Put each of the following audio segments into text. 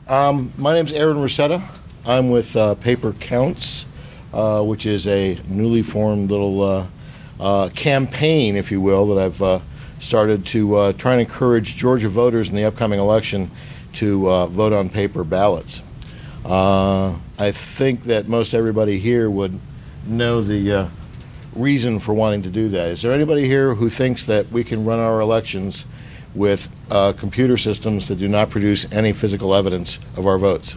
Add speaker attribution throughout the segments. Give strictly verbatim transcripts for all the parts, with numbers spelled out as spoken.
Speaker 1: Um, my name's Aaron Rosetta. I'm with uh, Paper Counts, uh, which is a newly formed little uh, uh, campaign, if you will, that I've uh, started to uh, try and encourage Georgia voters in the upcoming election to uh, vote on paper ballots. Uh, I think that most everybody here would know the uh, reason for wanting to do that. Is there anybody here who thinks that we can run our elections with uh, computer systems that do not produce any physical evidence of our votes?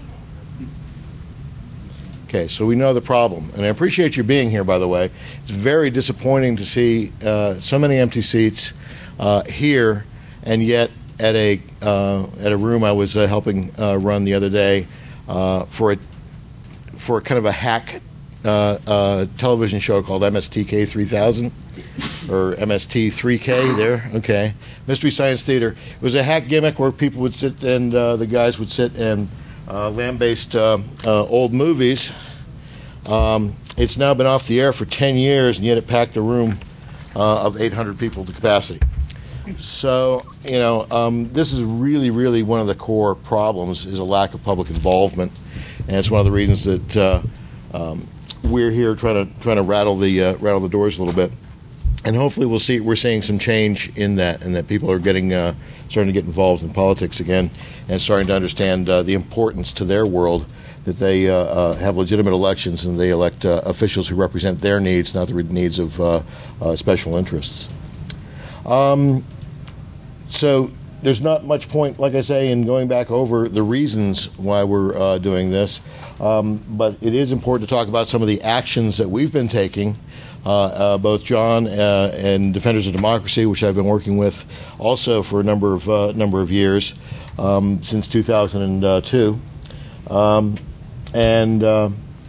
Speaker 1: Okay, so we know the problem. And I appreciate you being here, by the way. It's very disappointing to see uh, so many empty seats uh, here, and yet at a uh, at a room I was uh, helping uh, run the other day uh, for a for a kind of a hack uh, uh, television show called M S T K three thousand. Or M S T three K there, okay. Mystery Science Theater. It was a hack gimmick where people would sit and uh, the guys would sit and uh, lambaste uh, uh, old movies. Um, it's now been off the air for ten years, and yet it packed a room uh, of eight hundred people to capacity. So, you know, um, this is really, really one of the core problems is a lack of public involvement, and it's one of the reasons that uh, um, we're here trying to trying to rattle the uh, rattle the doors a little bit. And hopefully we'll see we're seeing some change in that, and that people are getting uh, starting to get involved in politics again, and starting to understand uh, the importance to their world that they uh, uh, have legitimate elections and they elect uh, officials who represent their needs, not the needs of uh, uh, special interests. Um, so there's not much point, like I say, in going back over the reasons why we're uh, doing this, um, but it is important to talk about some of the actions that we've been taking. Uh, uh, both John uh, and Defenders of Democracy, which I've been working with also for a number of uh, number of years, um, since two thousand two, um, and uh,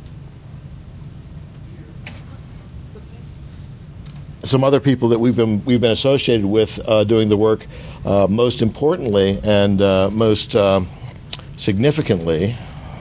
Speaker 1: some other people that we've been we've been associated with uh, doing the work. Uh, most importantly and uh, most uh, significantly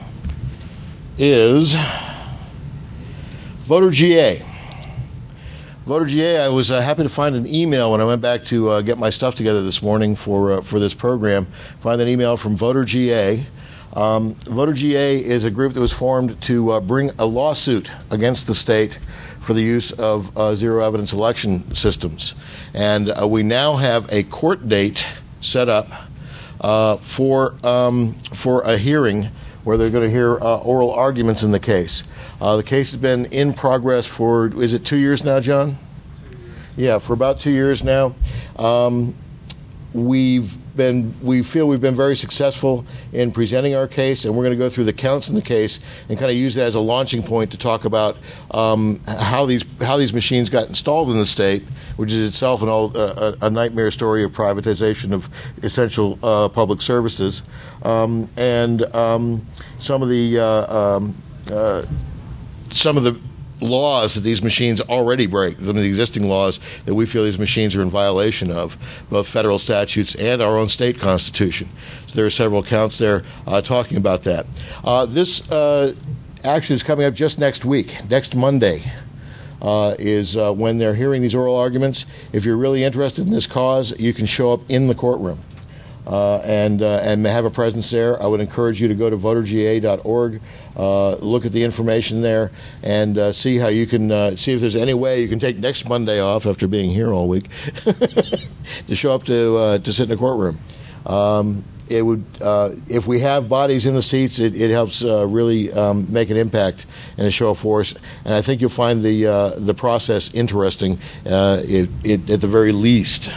Speaker 1: is Voter G A. Voter G A, I was uh, happy to find an email when I went back to uh, get my stuff together this morning for uh, for this program. Find an email from Voter G A. Um, Voter G A is a group that was formed to uh, bring a lawsuit against the state for the use of uh, zero evidence election systems. And uh, we now have a court date set up uh, for um, for a hearing where they're going to hear uh, oral arguments in the case. Uh, the case has been in progress for, is it two years now, John? Yeah, for about two years now. Um, we've been, we feel we've been very successful in presenting our case, and we're going to go through the counts in the case and kind of use that as a launching point to talk about um, how these how these machines got installed in the state, which is itself an old, uh, a nightmare story of privatization of essential uh, public services, um, and um, some of the uh, um, uh, some of the laws that these machines already break, some of the existing laws that we feel these machines are in violation of, both federal statutes and our own state constitution. So there are several counts there uh, talking about that. Uh, this uh, action is coming up just next week, next Monday. Uh, is uh, when they're hearing these oral arguments. If you're really interested in this cause, you can show up in the courtroom. Uh, and uh, and have a presence there. I would encourage you to go to voter G A dot org, uh, look at the information there, and uh, see how you can uh, see if there's any way you can take next Monday off after being here all week to show up to uh, to sit in the courtroom. Um, it would uh, if we have bodies in the seats, it, it helps uh, really um, make an impact and a show of force. And I think you'll find the uh, the process interesting, uh, it, it, at the very least.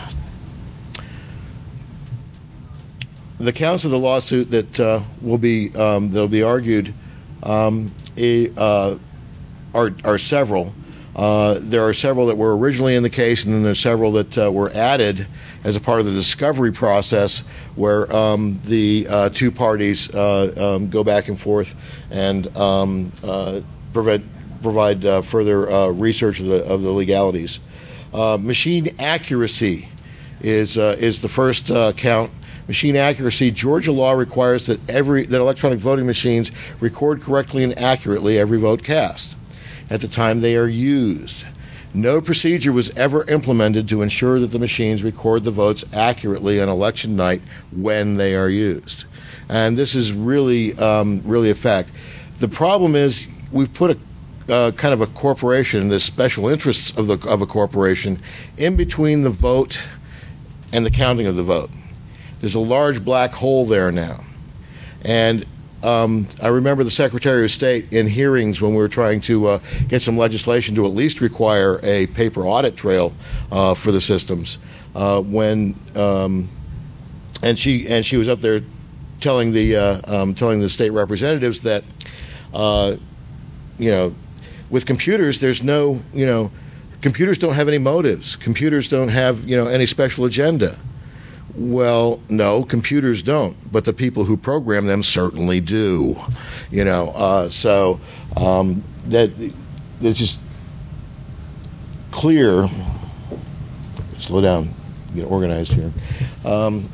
Speaker 1: The counts of the lawsuit that uh, will be um, that will be argued um, uh, are are several. Uh, there are several that were originally in the case, and then there's several that uh, were added as a part of the discovery process, where um, the uh, two parties uh, um, go back and forth and um, uh, provide provide uh, further uh, research of the of the legalities. Uh, machine accuracy is uh, is the first uh, count. Machine accuracy. Georgia law requires that every that electronic voting machines record correctly and accurately every vote cast at the time they are used. No procedure was ever implemented to ensure that the machines record the votes accurately on election night when they are used. And this is really, um, really a fact. The problem is we've put a uh, kind of a corporation, the special interests of the of a corporation, in between the vote and the counting of the vote. There's a large black hole there now. And um, I remember the Secretary of State in hearings when we were trying to uh, get some legislation to at least require a paper audit trail uh, for the systems. Uh, when um, and she and she was up there telling the uh, um, telling the state representatives that uh, you know, with computers there's no, you know, computers don't have any motives. Computers don't have, you know, any special agenda. Well, no, computers don't, but the people who program them certainly do. You know, uh, so um, that it's just clear. Slow down, get organized here. Um,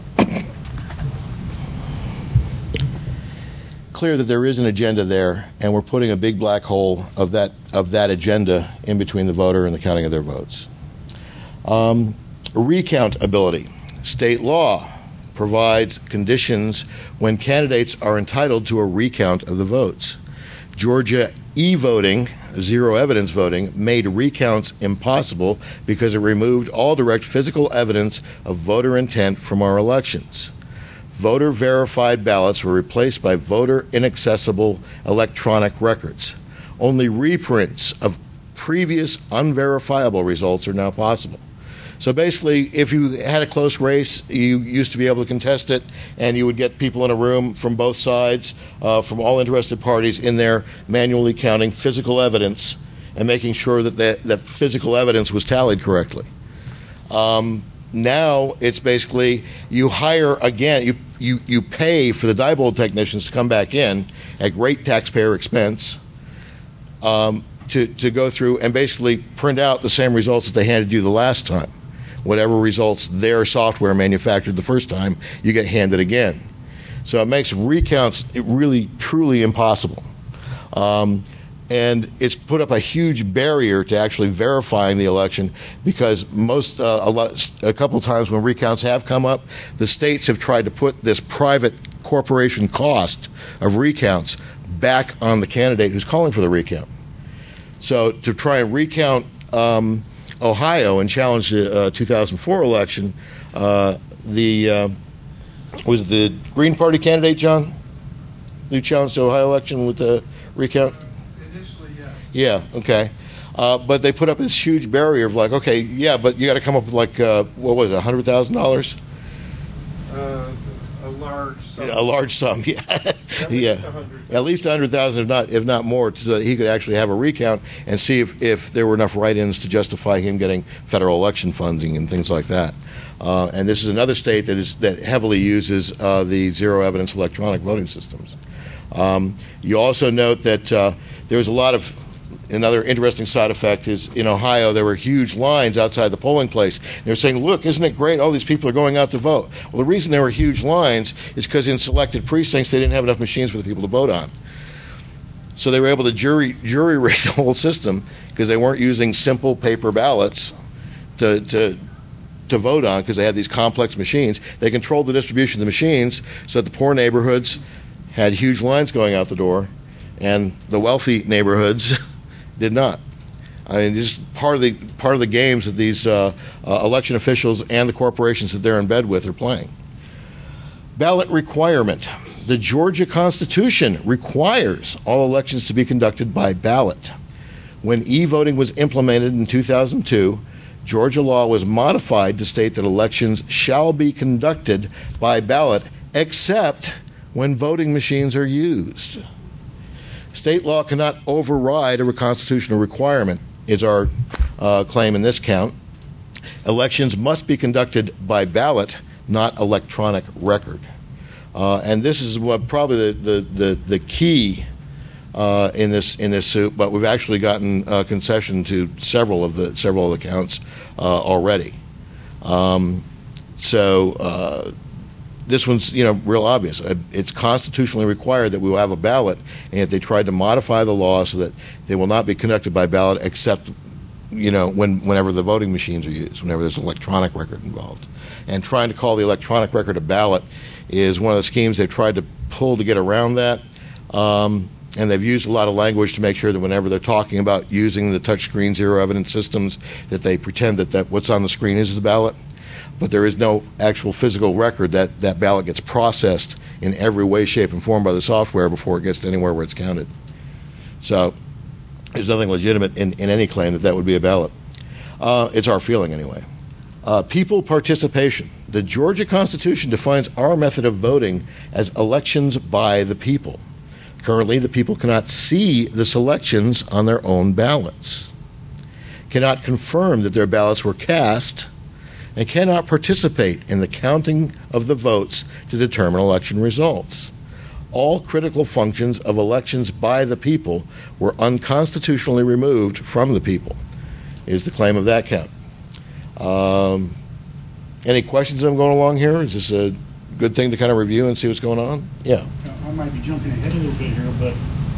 Speaker 1: clear that there is an agenda there, and we're putting a big black hole of that of that agenda in between the voter and the counting of their votes. Um, recount ability. State law provides conditions when candidates are entitled to a recount of the votes. Georgia e-voting, zero evidence voting, made recounts impossible because it removed all direct physical evidence of voter intent from our elections. Voter verified ballots were replaced by voter inaccessible electronic records. Only reprints of previous unverifiable results are now possible. So basically, if you had a close race, you used to be able to contest it, and you would get people in a room from both sides, uh, from all interested parties in there, manually counting physical evidence and making sure that that, that physical evidence was tallied correctly. Um, now it's basically you hire again, you, you, you pay for the Diebold technicians to come back in at great taxpayer expense. Um, to, to go through and basically print out the same results that they handed you the last time. Whatever results their software manufactured the first time, you get handed again. So it makes recounts really, truly impossible. Um, and it's put up a huge barrier to actually verifying the election because most, uh, a, lot, a couple times when recounts have come up, the states have tried to put this private corporation cost of recounts back on the candidate who's calling for the recount. So to try and recount um, Ohio and challenge the uh, two thousand four election, uh, the uh, was it the Green Party candidate, John, who challenged the Ohio election with the recount?
Speaker 2: Initially, yes.
Speaker 1: Yeah, okay. Uh, but they put up this huge barrier of like, okay, yeah, but you got to come up with like, uh, what was it, one hundred thousand dollars?
Speaker 2: Uh, a large sum.
Speaker 1: A large sum, yeah.
Speaker 2: At
Speaker 1: yeah.
Speaker 2: least one hundred.
Speaker 1: At least one hundred thousand, if not, if not more, so that he could actually have a recount and see if, if there were enough write-ins to justify him getting federal election funding and things like that. Uh, and this is another state that is that heavily uses uh, the zero evidence electronic voting systems. Um, you also note that uh, there was a lot of another interesting side effect is in Ohio there were huge lines outside the polling place. They were saying, look, isn't it great? All these people are going out to vote. Well, the reason there were huge lines is because in selected precincts they didn't have enough machines for the people to vote on. So they were able to jury jury rig the whole system because they weren't using simple paper ballots to to to vote on because they had these complex machines. They controlled the distribution of the machines so that the poor neighborhoods had huge lines going out the door and the wealthy neighborhoods did not. I mean, this is part of the part of the games that these uh, uh, election officials and the corporations that they're in bed with are playing. Ballot requirement. The Georgia Constitution requires all elections to be conducted by ballot. When e-voting was implemented in two thousand two, Georgia law was modified to state that elections shall be conducted by ballot except when voting machines are used. State law cannot override a constitutional requirement, is our uh, claim in this count. Elections must be conducted by ballot, not electronic record. Uh, and this is what probably the, the, the, the key uh, in this in this suit, but we've actually gotten uh, concession to several of the several of the counts uh, already. Um, so uh, this one's, you know, real obvious. It's constitutionally required that we will have a ballot, and yet they tried to modify the law so that they will not be conducted by ballot except, you know, when whenever the voting machines are used, whenever there's an electronic record involved. And trying to call the electronic record a ballot is one of the schemes they've tried to pull to get around that. Um, and they've used a lot of language to make sure that whenever they're talking about using the touchscreen zero evidence systems, that they pretend that, that what's on the screen is the ballot. But there is no actual physical record. That that ballot gets processed in every way, shape, and form by the software before it gets to anywhere where it's counted. So there's nothing legitimate in, in any claim that that would be a ballot. Uh, it's our feeling anyway. Uh, people participation. The Georgia Constitution defines our method of voting as elections by the people. Currently, the people cannot see the selections on their own ballots, cannot confirm that their ballots were cast, and cannot participate in the counting of the votes to determine election results. All critical functions of elections by the people were unconstitutionally removed from the people, is the claim of that count. Um, any questions as I'm going along here? Is this a good thing to kind of review and see what's going on? Yeah.
Speaker 3: I might be jumping ahead a little bit here, but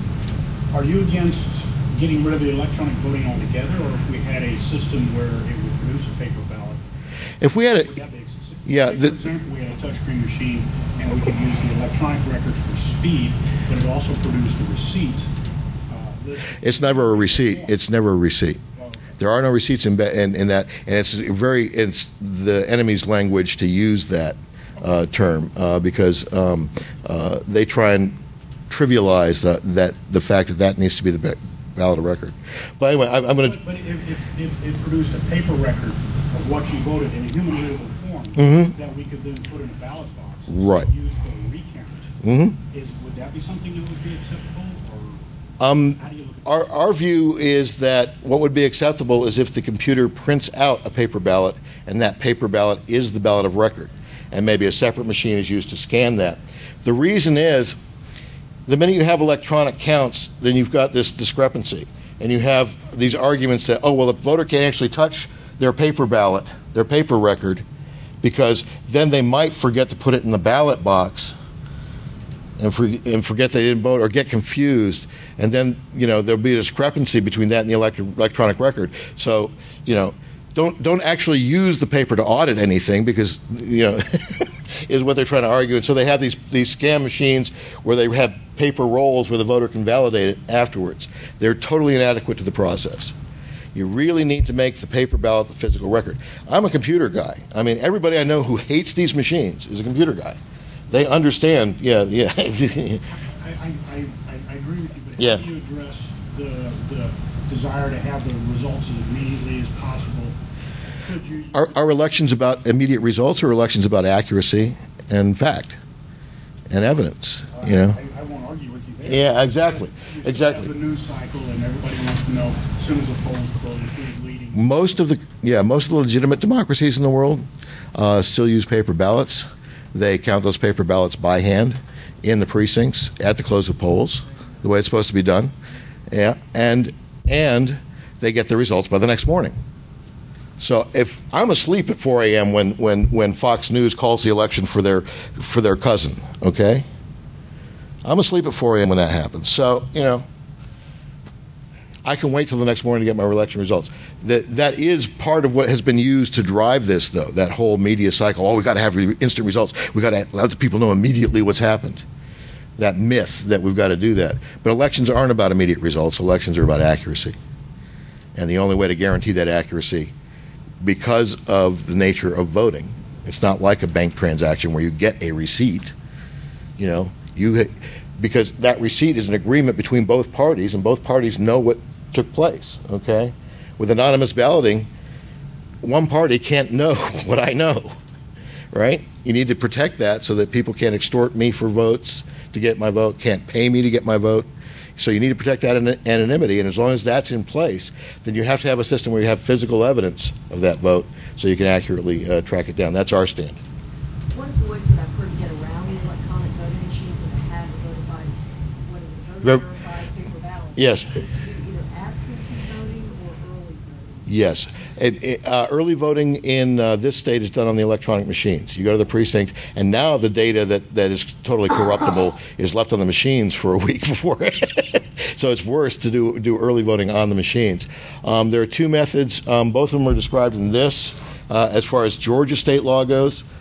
Speaker 3: are you against getting rid of the electronic voting altogether, or if we had a system where it would produce a paper ballot?
Speaker 1: If we had a,
Speaker 3: Would that be accessible?
Speaker 1: yeah,
Speaker 3: For
Speaker 1: the,
Speaker 3: example, we had a touchscreen machine, and we could use the electronic records for speed, but it also produced a receipt. Uh, list.
Speaker 1: it's never a receipt. It's never a receipt. There are no receipts in, in, in that, and it's very it's the enemy's language to use that uh, term uh, because um, uh, they try and trivialize the, that the fact that that needs to be the ballot of record. But anyway, I, I'm going to.
Speaker 3: But, but if, if, if it produced a paper record of what you voted in a human readable form
Speaker 1: Mm-hmm.
Speaker 3: that we could then put in a ballot box,
Speaker 1: Right.
Speaker 3: and use for a recount,
Speaker 1: Mm-hmm.
Speaker 3: is would that be something that would be acceptable, or
Speaker 1: Um,
Speaker 3: how do you look at
Speaker 1: Our, our view is that what would be acceptable is if the computer prints out a paper ballot and that paper ballot is the ballot of record, and maybe a separate machine is used to scan that. The reason is the minute you have electronic counts, then you've got this discrepancy, and you have these arguments that, oh, well, the voter can't actually touch their paper ballot, their paper record, because then they might forget to put it in the ballot box and, for, and forget they didn't vote or get confused. And then, you know, there'll be a discrepancy between that and the elect- electronic record. So, you know, don't don't actually use the paper to audit anything because, you know, is what they're trying to argue. And so they have these, these scam machines where they have paper rolls where the voter can validate it afterwards. They're totally inadequate to the process. You really need to make the paper ballot the physical record. I'm a computer guy. I mean, everybody I know who hates these machines is a computer guy. They understand, yeah, yeah.
Speaker 3: I, I, I, I, I agree with you, but
Speaker 1: Yeah.
Speaker 3: how do you address the, the desire to have the results as immediately as possible? Could you,
Speaker 1: Are, are elections about immediate results or elections about accuracy and fact and evidence? You know?
Speaker 3: I, I won't argue with you there.
Speaker 1: Yeah, exactly,
Speaker 3: You still
Speaker 1: exactly.
Speaker 3: have the news cycle, and everybody wants to know as soon as the polls close who's leading.
Speaker 1: Most of the yeah, most of the legitimate democracies in the world uh, still use paper ballots. They count those paper ballots by hand in the precincts at the close of polls, the way it's supposed to be done. Yeah, and and they get the results by the next morning. So if I'm asleep at four a.m. when, when, when Fox News calls the election for their for their cousin, okay? I'm asleep at four a.m. when that happens. So, you know, I can wait till the next morning to get my election results. That that is part of what has been used to drive this, though. That whole media cycle. Oh, we got to have re- instant results. We got to let the people know immediately what's happened. That myth that we've got to do that. But elections aren't about immediate results. Elections are about accuracy, and the only way to guarantee that accuracy, because of the nature of voting, it's not like a bank transaction where you get a receipt. You know, you because that receipt is an agreement between both parties, and both parties know what took place. Okay. With anonymous balloting, one party can't know what I know, right? You need to protect that so that people can't extort me for votes to get my vote, can't pay me to get my vote. So you need to protect that an- anonymity, and as long as that's in place, then you have to have a system where you have physical evidence of that vote so you can accurately uh, track it down. That's our stand.
Speaker 4: One of the ways that I've heard to get around the electronic voting machines that they had to vote by, what is it,
Speaker 1: Ver-
Speaker 4: voter by paper ballot.
Speaker 1: Yes.
Speaker 4: Is to do either absentee voting or early voting.
Speaker 1: Yes. It, it, uh, early voting in uh, this state is done on the electronic machines. You go to the precinct, and now the data that, that is totally corruptible is left on the machines for a week before. So it's worse to do do early voting on the machines. Um, there are two methods. Um, both of them are described in this. Uh, as far as Georgia state law goes,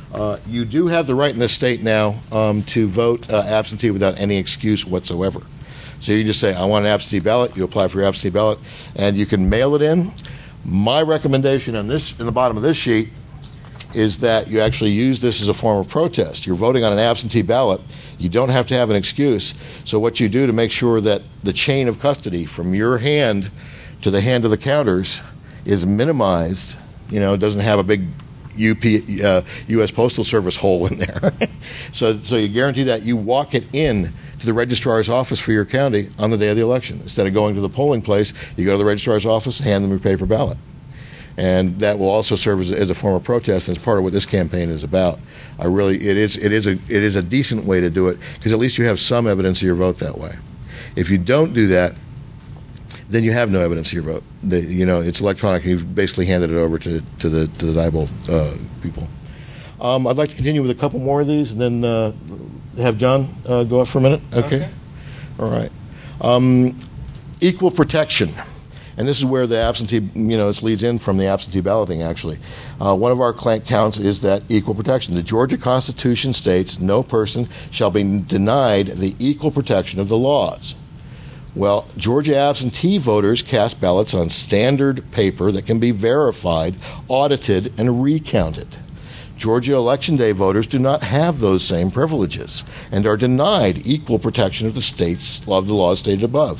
Speaker 1: Uh, you do have the right in this state now um, to vote uh, absentee without any excuse whatsoever. So you just say, I want an absentee ballot. You apply for your absentee ballot, and you can mail it in. My recommendation on this, in the bottom of this sheet, is that you actually use this as a form of protest. You're voting on an absentee ballot. You don't have to have an excuse. So what you do to make sure that the chain of custody from your hand to the hand of the counters is minimized, you know, it doesn't have a big U P, uh, U S Postal Service hole in there. so, so you guarantee that you walk it in to the registrar's office for your county on the day of the election. Instead of going to the polling place, you go to the registrar's office, hand them your paper ballot. And that will also serve as, as a form of protest, and it's part of what this campaign is about. I really, it is, it is a, it is a decent way to do it, because at least you have some evidence of your vote that way. If you don't do that, then you have no evidence of your vote. The, you know, it's electronic. You've basically handed it over to to the to the Diebold uh, people. Um, I'd like to continue with a couple more of these, and then uh, have John uh, go up for a minute. Okay.
Speaker 2: Okay.
Speaker 1: All right. Um, equal protection. And this is where the absentee, you know, this leads in from the absentee balloting, actually. Uh, one of our clank counts is that equal protection. The Georgia Constitution states no person shall be denied the equal protection of the laws. Well, Georgia absentee voters cast ballots on standard paper that can be verified, audited, and recounted. Georgia Election Day voters do not have those same privileges and are denied equal protection of the states of the laws stated above.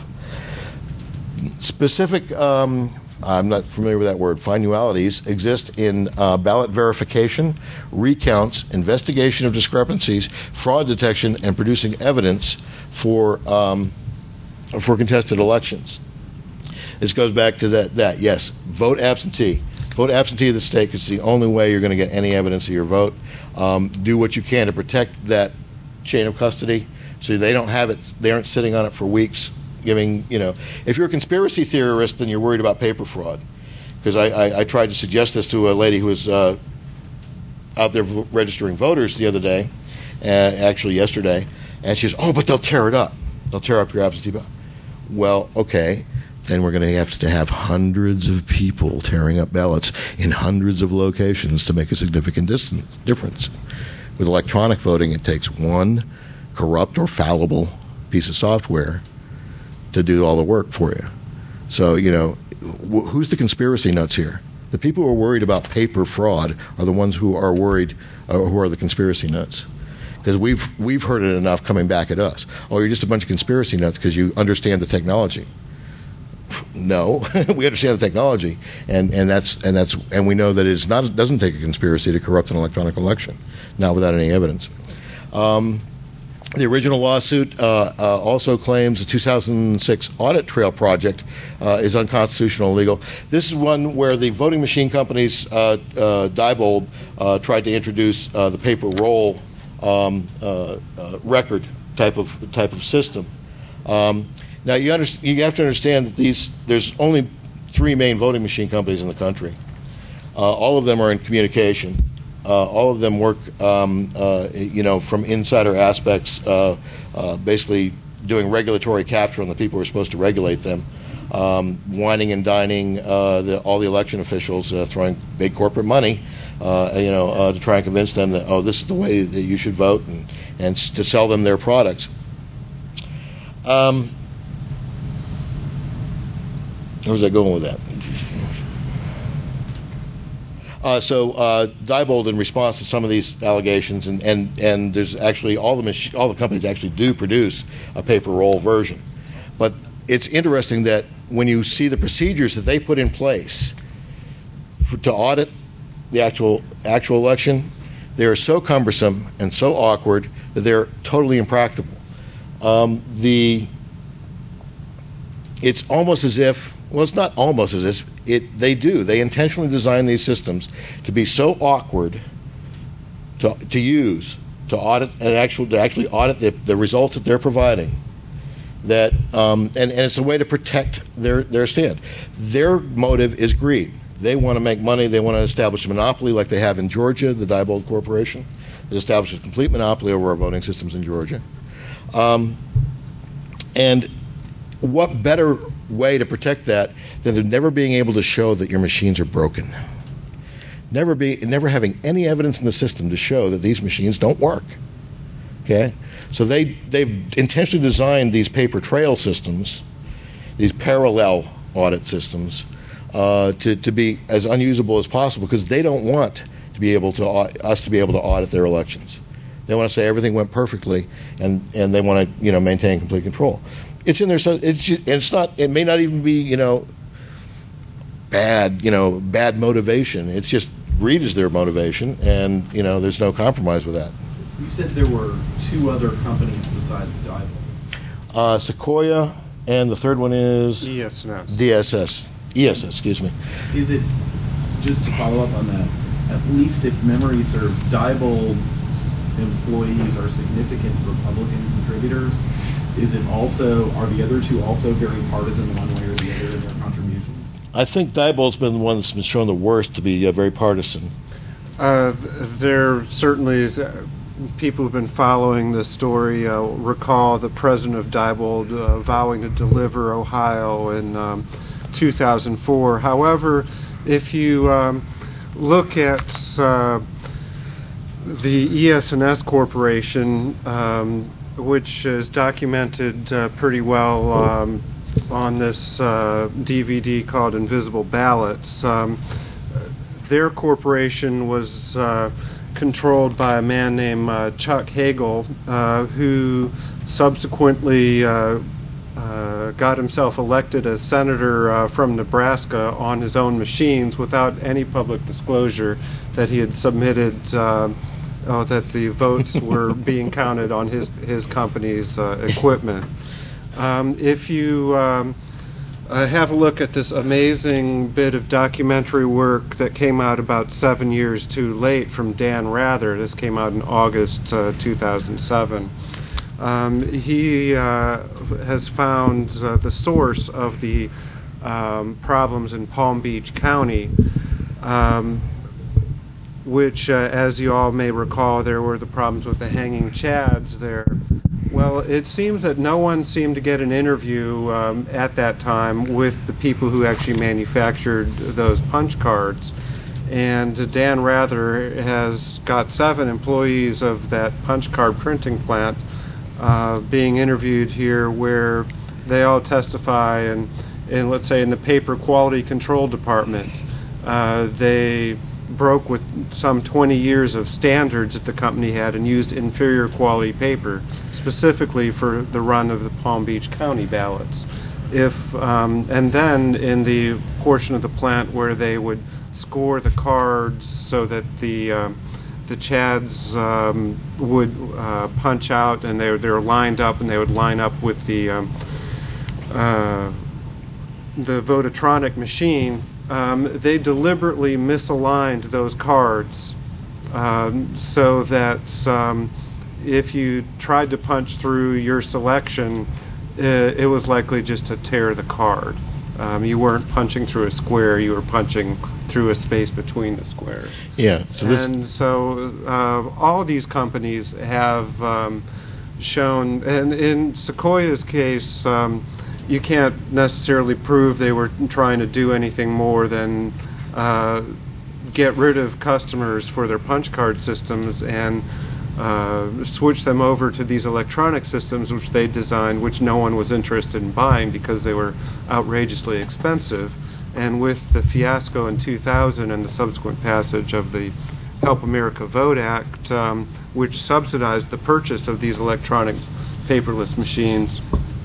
Speaker 1: Specific, um, I'm not familiar with that word, finalities exist in uh, ballot verification, recounts, investigation of discrepancies, fraud detection, and producing evidence for um, for contested elections. This goes back to that, that, yes, vote absentee. Vote absentee of the state, because it's the only way you're going to get any evidence of your vote. Um, do what you can to protect that chain of custody so they don't have it, they aren't sitting on it for weeks. Giving, you know, if you're a conspiracy theorist, then you're worried about paper fraud. Because I, I, I tried to suggest this to a lady who was uh, out there v- registering voters the other day, uh, actually yesterday, and she goes, oh, but they'll tear it up. They'll tear up your absentee ballot. Well, okay, then we're going to have to have hundreds of people tearing up ballots in hundreds of locations to make a significant distance, difference. With electronic voting, it takes one corrupt or fallible piece of software to do all the work for you. So, you know, wh- who's the conspiracy nuts here? The people who are worried about paper fraud are the ones who are worried, uh, who are the conspiracy nuts. Because we've we've heard it enough coming back at us. Oh, you're just a bunch of conspiracy nuts because you understand the technology. No, we understand the technology, and, and that's and that's and we know that it's not. It doesn't take a conspiracy to corrupt an electronic election, not without any evidence. Um, The original lawsuit uh, uh, also claims the two thousand six audit trail project uh, is unconstitutional and illegal. This is one where the voting machine companies, uh, uh, Diebold, uh, tried to introduce uh, the paper roll um, uh, uh, record type of type of system. Um, now you, under, you have to understand that these there's only three main voting machine companies in the country. Uh, all of them are in communication. Uh, all of them work, um, uh, you know, from insider aspects, uh, uh, basically doing regulatory capture on the people who are supposed to regulate them, um, wining and dining uh, the, all the election officials, uh, throwing big corporate money, uh, you know, uh, to try and convince them that, oh, this is the way that you should vote, and, and to sell them their products. Um, where was I going with that? Uh, so uh, Diebold, in response to some of these allegations, and, and, and there's actually all the mach- all the companies actually do produce a paper roll version, but it's interesting that when you see the procedures that they put in place for, to audit the actual actual election, they are so cumbersome and so awkward that they're totally impractical. Um, the it's almost as if well, it's not almost as if it. They do. They intentionally design these systems to be so awkward to to use, to audit, and actually to actually audit the, the results that they're providing. That um, and, and it's a way to protect their their stand. Their motive is greed. They want to make money. They want to establish a monopoly like they have in Georgia. The Diebold Corporation has established a complete monopoly over our voting systems in Georgia. Um, and what better way to protect that than never being able to show that your machines are broken? never be never having any evidence in the system to show that these machines don't work. Okay, so they they've intentionally designed these paper trail systems, these parallel audit systems, uh, to to be as unusable as possible because they don't want to be able to us to be able to audit their elections. They want to say everything went perfectly, and, and they want to you know maintain complete control. It's in there, so it's just, it's not. It may not even be you know bad you know bad motivation. It's just greed is their motivation, and you know there's no compromise with that.
Speaker 5: You said there were two other companies besides Diebold.
Speaker 1: Uh, Sequoia, and the third one is
Speaker 6: E S S.
Speaker 1: D S S. E S S, excuse me.
Speaker 5: Is it, just to follow up on that, at least if memory serves, Diebold's employees are significant Republican contributors. Is it also, are the other two also very partisan one way or the other in their contributions?
Speaker 1: I think Diebold's been the one that's been shown the worst to be uh, very partisan.
Speaker 6: Uh, th- there certainly is, uh, people who've been following the story uh, recall the president of Diebold uh, vowing to deliver Ohio in um, two thousand four. However, if you um, look at uh, the E S N S Corporation, um, which is documented uh, pretty well um, on this uh, D V D called Invisible Ballots, um, their corporation was uh, controlled by a man named uh, Chuck Hagel, uh, who subsequently uh, uh, got himself elected as senator uh, from Nebraska on his own machines without any public disclosure that he had submitted, uh, uh, that the votes were being counted on his, his company's uh, equipment. Um, if you um, Uh, have a look at this amazing bit of documentary work that came out about seven years too late from Dan Rather. This came out in August uh, two thousand seven. Um, he uh, has found uh, the source of the um, problems in Palm Beach County, um, which, uh, as you all may recall, there were the problems with the hanging chads there. Well, it seems that no one seemed to get an interview um, at that time with the people who actually manufactured those punch cards. And Dan Rather has got seven employees of that punch card printing plant uh, being interviewed here, where they all testify, and, and let's say in the paper quality control department, uh, they broke with some twenty years of standards that the company had and used inferior quality paper specifically for the run of the Palm Beach County ballots. If um, and then in the portion of the plant where they would score the cards so that the uh, the chads um, would uh, punch out, and they they're lined up, and they would line up with the um, uh, the Votatronic machine. Um, they deliberately misaligned those cards um, so that um, if you tried to punch through your selection, it, it was likely just to tear the card. Um, you weren't punching through a square, you were punching through a space between the squares.
Speaker 1: Yeah. So this
Speaker 6: and so uh, all of these companies have um, shown, and in Sequoia's case, um, you can't necessarily prove they were trying to do anything more than uh, get rid of customers for their punch card systems and uh, switch them over to these electronic systems which they designed, which no one was interested in buying because they were outrageously expensive. And with the fiasco in two thousand and the subsequent passage of the Help America Vote Act, um, which subsidized the purchase of these electronic paperless machines,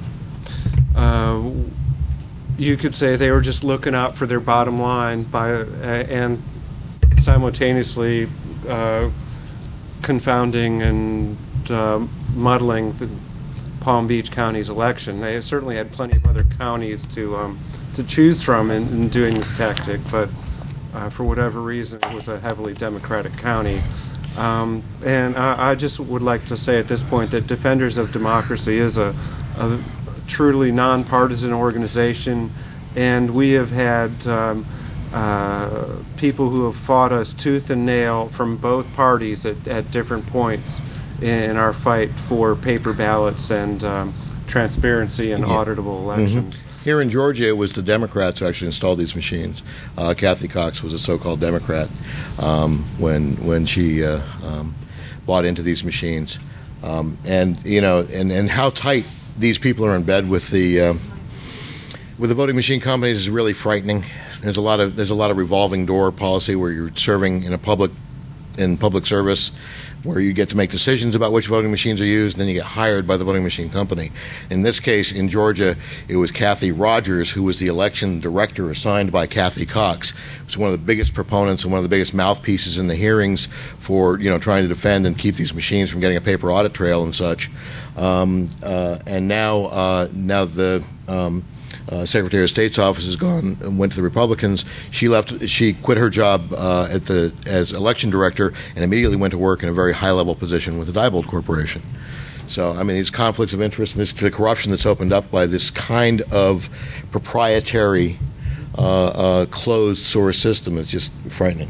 Speaker 6: Uh, you could say they were just looking out for their bottom line by uh, and simultaneously uh, confounding and uh, muddling the Palm Beach County's election. They certainly had plenty of other counties to um, to choose from in, in doing this tactic, but uh, for whatever reason, it was a heavily Democratic county. Um, and I, I just would like to say at this point that Defenders of Democracy is a, a truly nonpartisan organization, and we have had um, uh, people who have fought us tooth and nail from both parties at, at different points in our fight for paper ballots and um, transparency and
Speaker 1: Yeah.
Speaker 6: auditable elections.
Speaker 1: Here in Georgia, it was the Democrats who actually installed these machines. Uh, Kathy Cox was a so-called Democrat um, when when she uh, um, bought into these machines, um, and you know, and, and how tight these people are in bed with the uh, with the voting machine companies is really frightening. There's a lot of there's a lot of revolving door policy where you're serving in a public in public service, where you get to make decisions about which voting machines are used, and then you get hired by the voting machine company. In this case, in Georgia, it was Kathy Rogers, who was the election director assigned by Kathy Cox. She was one of the biggest proponents and one of the biggest mouthpieces in the hearings for, you know, trying to defend and keep these machines from getting a paper audit trail and such. Um, uh, and now, uh, now the um, Uh, Secretary of State's office has gone and went to the Republicans. She left. She quit her job uh, at the as election director and immediately went to work in a very high-level position with the Diebold Corporation. So, I mean, these conflicts of interest and this, the corruption that's opened up by this kind of proprietary, uh, uh, closed source system is just frightening.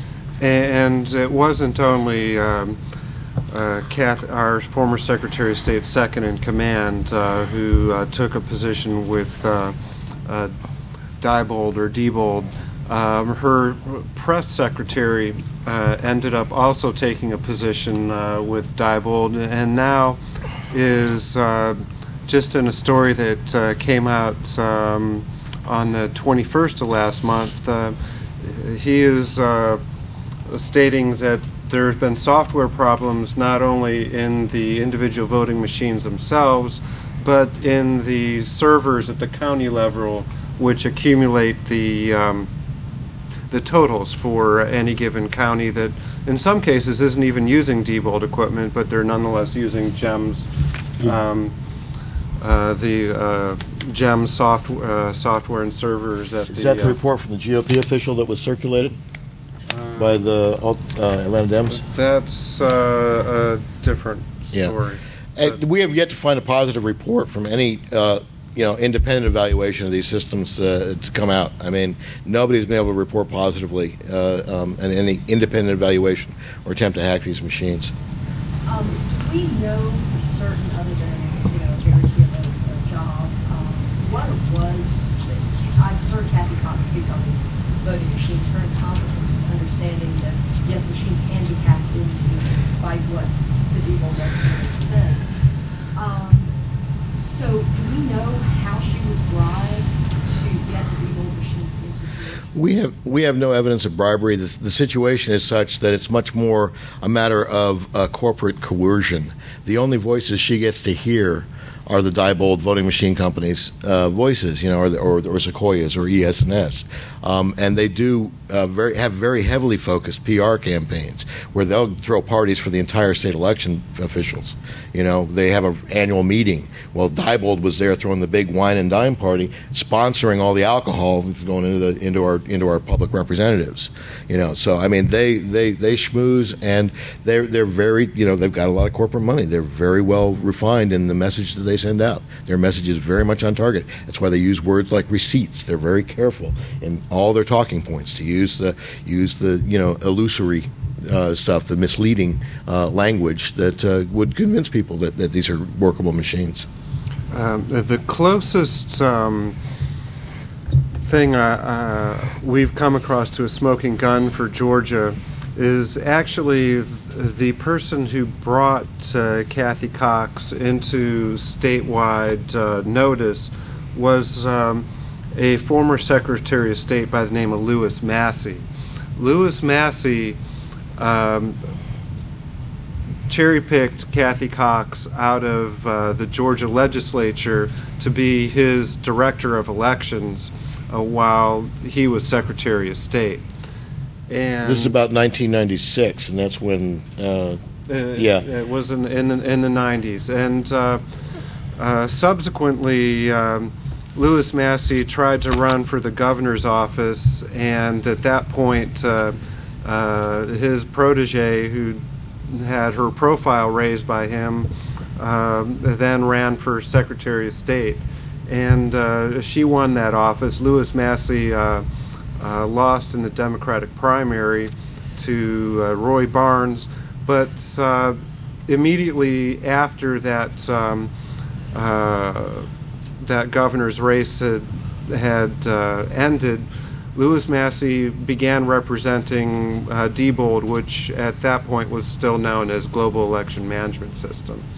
Speaker 6: And it wasn't only um, uh, Kath, our former Secretary of State, second in command, uh, who uh, took a position with uh, uh, Diebold or Diebold. Um, her press secretary uh, ended up also taking a position uh, with Diebold, and now is uh, just in a story that uh, came out um, on the twenty-first of last month. Uh, he is uh, stating that there have been software problems not only in the individual voting machines themselves, but in the servers at the county level, which accumulate the um, the totals for any given county that in some cases isn't even using Diebold equipment, but they're nonetheless using GEMS, um, uh, the uh, GEMS soft, uh, software and servers. At
Speaker 1: Is
Speaker 6: the,
Speaker 1: that the
Speaker 6: uh,
Speaker 1: report from the G O P official that was circulated by the uh, Atlanta Dems?
Speaker 6: That's uh, a different
Speaker 1: Yeah.
Speaker 6: story.
Speaker 1: Uh, we have yet to find a positive report from any, uh, you know, independent evaluation of these systems uh, to come out. I mean, nobody's been able to report positively uh, um, in any independent evaluation or attempt to hack these machines.
Speaker 4: Um, do we know for certain, other than, you know, guarantee of a, a job, um, what it was that, I've heard Kathy Cox speak on these voting machines, her incompetence with understanding that, yes, machines can be hacked into despite what the Diebold legislature says. Um, so do we know how she was bribed to get the Diebold machines into here?
Speaker 1: We have we have no evidence of bribery. The, the situation is such that it's much more a matter of uh, corporate coercion. The only voices she gets to hear are the Diebold voting machine companies' uh, voices, you know, or, the, or or Sequoia's or E S and S, um, and they do uh, very have very heavily focused P R campaigns where they'll throw parties for the entire state election officials. You know, they have an annual meeting. Well, Diebold was there throwing the big wine and dime party, sponsoring all the alcohol that's going into the into our into our public representatives. You know, so I mean, they they they schmooze, and they're they're very, you know, they've got a lot of corporate money. They're very well refined in the message that they send out. Their message is very much on target. That's why they use words like receipts. They're very careful in all their talking points to use the use the you know illusory uh, stuff, the misleading uh, language that uh, would convince people that, that these are workable machines.
Speaker 6: Um, the, the closest um, thing uh, uh, we've come across to a smoking gun for Georgia is actually the person who brought uh, Kathy Cox into statewide uh, notice was um, a former Secretary of State by the name of Lewis Massey. Lewis Massey um, cherry-picked Kathy Cox out of uh, the Georgia legislature to be his director of elections uh, while he was Secretary of State. And
Speaker 1: This is about nineteen ninety-six, and that's when, uh,
Speaker 6: Uh,
Speaker 1: yeah.
Speaker 6: It was in, in, the, in the nineties. And uh, uh, subsequently, um, Lewis Massey tried to run for the governor's office, and at that point, uh, uh, his protege, who had her profile raised by him, uh, then ran for Secretary of State. And uh, she won that office. Lewis Massey uh, uh, lost in the Democratic primary to uh, Roy Barnes. But uh, immediately after that um, uh, that governor's race had, had uh, ended, Lewis Massey began representing uh, Diebold, which at that point was still known as Global Election Management Systems.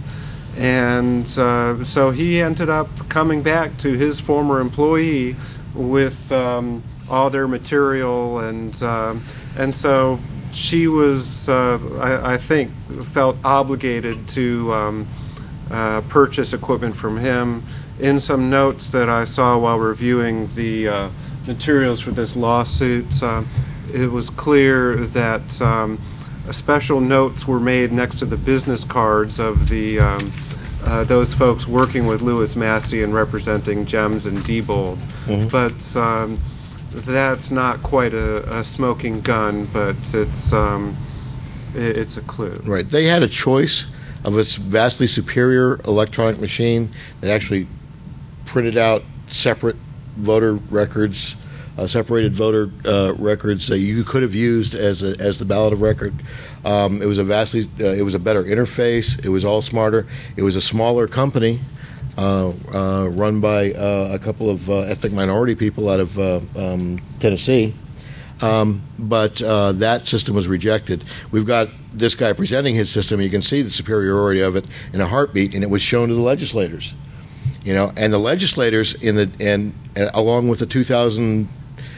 Speaker 6: And uh, so he ended up coming back to his former employee with um, all their material, and um, and so she was, uh, I, I think, felt obligated to um, uh, purchase equipment from him. In some notes that I saw while reviewing the uh, materials for this lawsuit, uh, it was clear that um, special notes were made next to the business cards of the um, uh, those folks working with Lewis Massey and representing Gems and Diebold. Mm-hmm. But um, that's not quite a, a smoking gun, but it's um, it, it's a clue.
Speaker 1: Right. They had a choice of a vastly superior electronic machine that actually printed out separate voter records, uh, separated voter uh, records that you could have used as a, as the ballot of record. Um, it was a vastly, uh, it was a better interface. It was all smarter. It was a smaller company, uh, uh, run by uh, a couple of uh, ethnic minority people out of uh, um, Tennessee. Um, but uh, that system was rejected. We've got this guy presenting his system. You can see the superiority of it in a heartbeat, and it was shown to the legislators. You know, and the legislators in the and, and along with the two thousand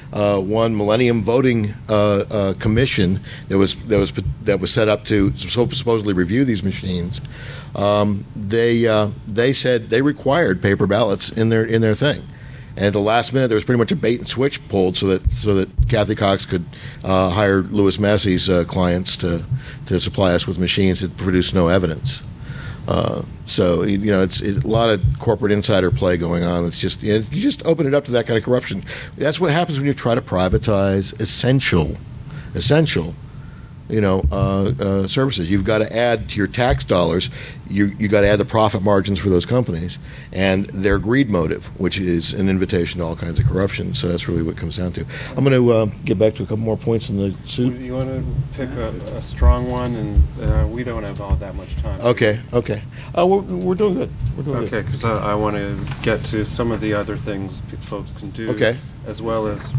Speaker 1: one Millennium Voting uh, uh, Commission that was that was that was set up to supposedly review these machines, um, they uh, they said they required paper ballots in their in their thing. And at the last minute, there was pretty much a bait and switch pulled so that so that Kathy Cox could uh, hire Lewis Massey's uh, clients to to supply us with machines that produce no evidence. Uh, so you know, it's, it's a lot of corporate insider play going on. It's just you, know, you just open it up to that kind of corruption. That's what happens when you try to privatize essential, essential, you know, uh, uh, services. You've got to add to your tax dollars. You you got to add the profit margins for those companies and their greed motive, which is an invitation to all kinds of corruption. So that's really what it comes down to. I'm going to uh, get back to a couple more points in the suit.
Speaker 6: You want to pick a, a strong one, and uh, we don't have all that much time.
Speaker 1: Okay, okay. Uh, we're, we're doing good. We're doing
Speaker 6: okay, because I, I want to get to some of the other things folks can do.
Speaker 1: Okay.
Speaker 6: As well as.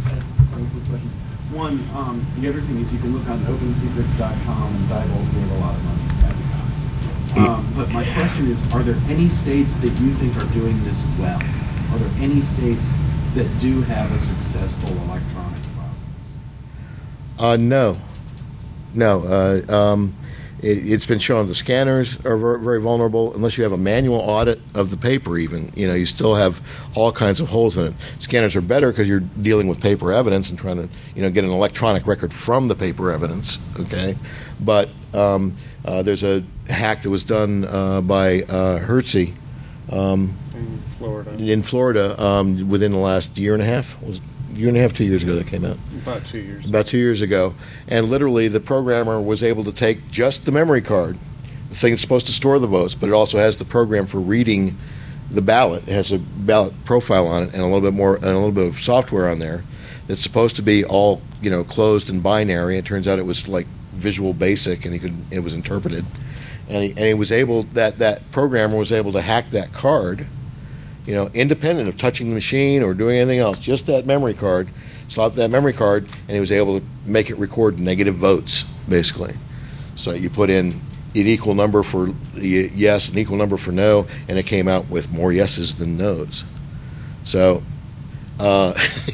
Speaker 5: One, um, the other thing is you can look on open secrets dot com and Diebold gave a lot of money to Kathy Cox. Um, but my question is, are there any states that you think are doing this well? Are there any states that do have a successful electronic process?
Speaker 1: Uh, no. No. Uh, um, it, it's been shown the scanners are ver- very vulnerable. Unless you have a manual audit of the paper even, you know, you still have all kinds of holes in it. Scanners are better because you're dealing with paper evidence and trying to, you know, get an electronic record from the paper evidence, okay? But um, uh, there's a hack that was done uh, by uh, Hertzie um,
Speaker 6: in Florida.
Speaker 1: In Florida um, within the last year and a half. Was a year and a half, two years ago that came out.
Speaker 6: About two years.
Speaker 1: About two years ago, and literally the programmer was able to take just the memory card, the thing that's supposed to store the votes, but it also has the program for reading the ballot. It has a ballot profile on it and a little bit more and a little bit of software on there that's supposed to be all, you know, closed and binary. It turns out it was like Visual Basic, and he could it was interpreted, and he, and he was able that that programmer was able to hack that card, you know, independent of touching the machine or doing anything else, just that memory card, slot that memory card, and he was able to make it record negative votes, basically. So you put in an equal number for yes, an equal number for no, and it came out with more yeses than nos. So, uh,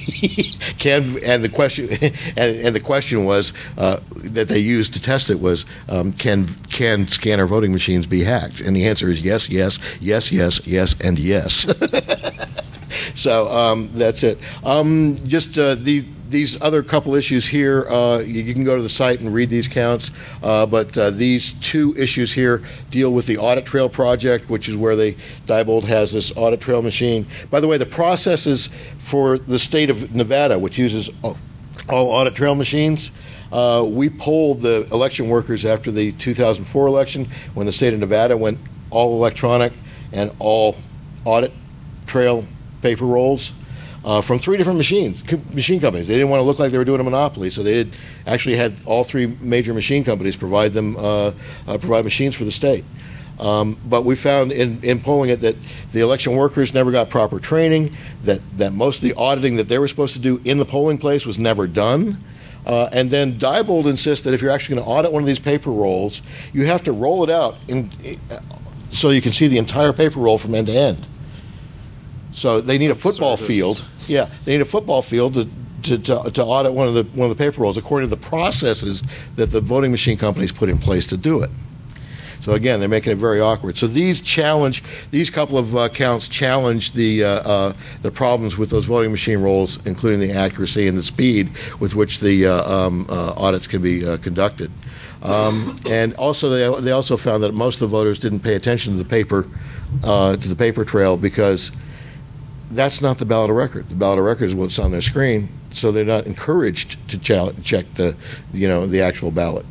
Speaker 1: can and the question and, and the question was uh, that they used to test it was um, can can scanner voting machines be hacked? And the answer is yes, yes, yes, yes, yes, and yes. So um, that's it. Um, just uh, the, these other couple issues here, uh, you, you can go to the site and read these counts, uh, but uh, these two issues here deal with the audit trail project, which is where they, Diebold has this audit trail machine. By the way, the processes for the state of Nevada, which uses all, all audit trail machines, uh, we polled the election workers after the two thousand four election when the state of Nevada went all electronic and all audit trail paper rolls uh, from three different machines, co- machine companies. They didn't want to look like they were doing a monopoly, so they did actually had all three major machine companies provide them uh, uh, provide machines for the state. Um, but we found in, in polling it that the election workers never got proper training, that, that most of the auditing that they were supposed to do in the polling place was never done. Uh, and then Diebold insists that if you're actually going to audit one of these paper rolls, you have to roll it out in, so you can see the entire paper roll from end to end. So they need a football
Speaker 6: Service.
Speaker 1: field. Yeah, they need a football field to, to, to, to audit one of the one of the paper rolls according to the processes that the voting machine companies put in place to do it. So again, they're making it very awkward. So these challenge, these couple of uh, counts challenge the uh, uh, the problems with those voting machine rolls, including the accuracy and the speed with which the uh, um, uh, audits can be uh, conducted. Um, and also, they they also found that most of the voters didn't pay attention to the paper uh, to the paper trail because that's not the ballot of record. The ballot of record is what's on their screen, so they're not encouraged to ch- check the you know the actual ballot.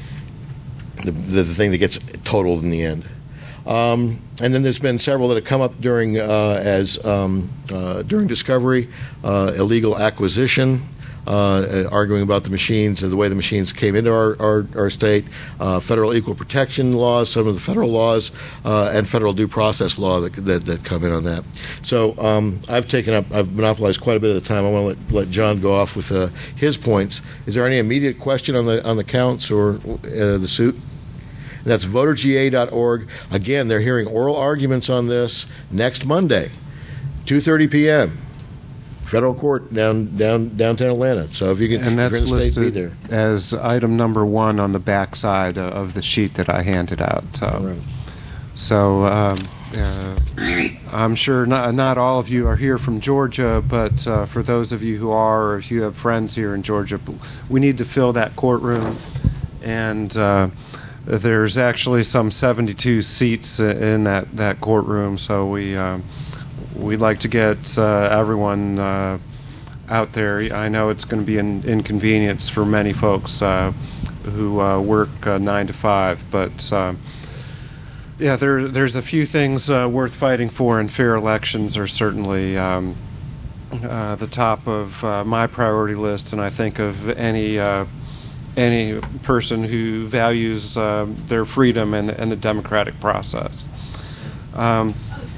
Speaker 1: The, the, the thing that gets totaled in the end. Um, and then there's been several that have come up during uh, as um, uh, during discovery, uh, illegal acquisition, uh, arguing about the machines and the way the machines came into our, our, our state, uh, federal equal protection laws, some of the federal laws, uh, and federal due process law that, that, that come in on that. So um, I've taken up, I've monopolized quite a bit of the time. I want to let, let John go off with uh, his points. Is there any immediate question on the on the counts or uh, the suit? And that's voter G A dot org. Again, they're hearing oral arguments on this next Monday, two thirty p.m. Federal court down down downtown Atlanta. So if you can,
Speaker 6: And
Speaker 1: if
Speaker 6: that's
Speaker 1: you're in the state, be
Speaker 6: listed
Speaker 1: there.
Speaker 6: as item number one on the back side of the sheet that I handed out. Uh,
Speaker 1: Right.
Speaker 6: So um, uh, I'm sure not, not all of you are here from Georgia, but uh, for those of you who are, or if you have friends here in Georgia, we need to fill that courtroom. And uh, there's actually some seventy-two seats in that, that courtroom, so we, um, we'd like to get uh, everyone uh, out there. I know it's going to be an inconvenience for many folks uh, who uh, work uh, nine to five, but uh, yeah, there, there's a few things uh, worth fighting for, and fair elections are certainly um, uh, the top of uh, my priority list, and I think of any uh, any person who values uh, their freedom and, and the democratic process. Um,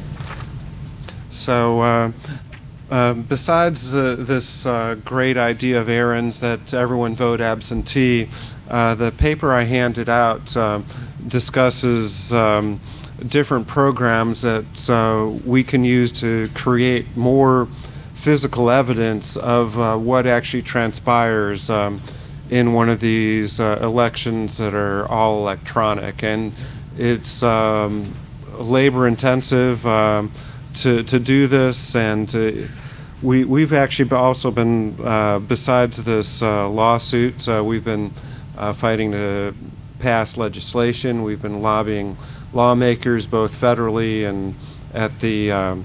Speaker 6: so uh, uh, besides uh, this uh, great idea of Aaron's that everyone vote absentee, uh, the paper I handed out uh, discusses um, different programs that uh, we can use to create more physical evidence of uh, what actually transpires um, in one of these uh, elections that are all electronic. And it's um, labor intensive um, to, to do this, and uh, we, we've actually also been, uh, besides this uh, lawsuit, uh, we've been uh, fighting to pass legislation. We've been lobbying lawmakers both federally and at the um,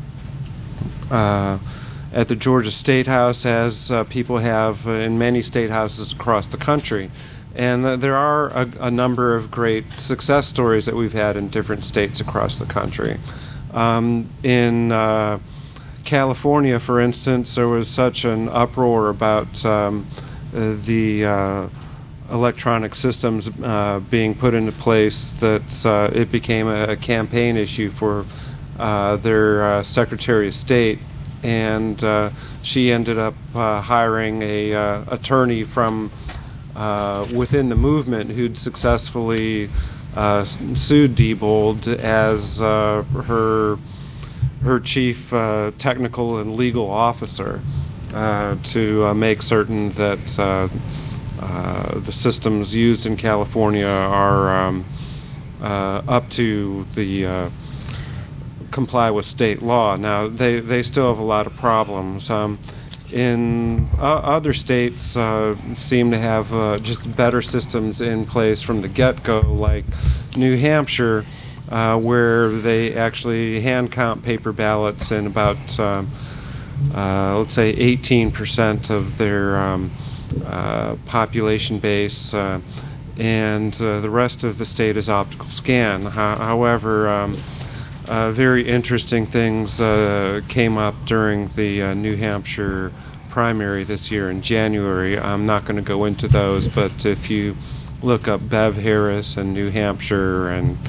Speaker 6: uh, at the Georgia State House, as uh, people have in many state houses across the country. And uh, there are a, a number of great success stories that we've had in different states across the country. Um, in uh, California, for instance, there was such an uproar about um, uh, the uh, electronic systems uh, being put into place that uh, it became a, a campaign issue for uh, their uh, Secretary of State. And uh, she ended up uh, hiring a uh, attorney from uh, within the movement who'd successfully uh, sued Diebold as uh, her her chief uh, technical and legal officer uh, to uh, make certain that uh, uh, the systems used in California are um, uh, up to the uh, comply with state law. Now, they, they still have a lot of problems. Um, in uh, other states uh, seem to have uh, just better systems in place from the get-go, like New Hampshire, uh, where they actually hand count paper ballots in about, um, uh, let's say, eighteen percent of their um, uh, population base, uh, and uh, the rest of the state is optical scan. Ho- however, um, Uh, very interesting things uh, came up during the uh, New Hampshire primary this year in January. I'm not going to go into those, but if you look up Bev Harris and New Hampshire and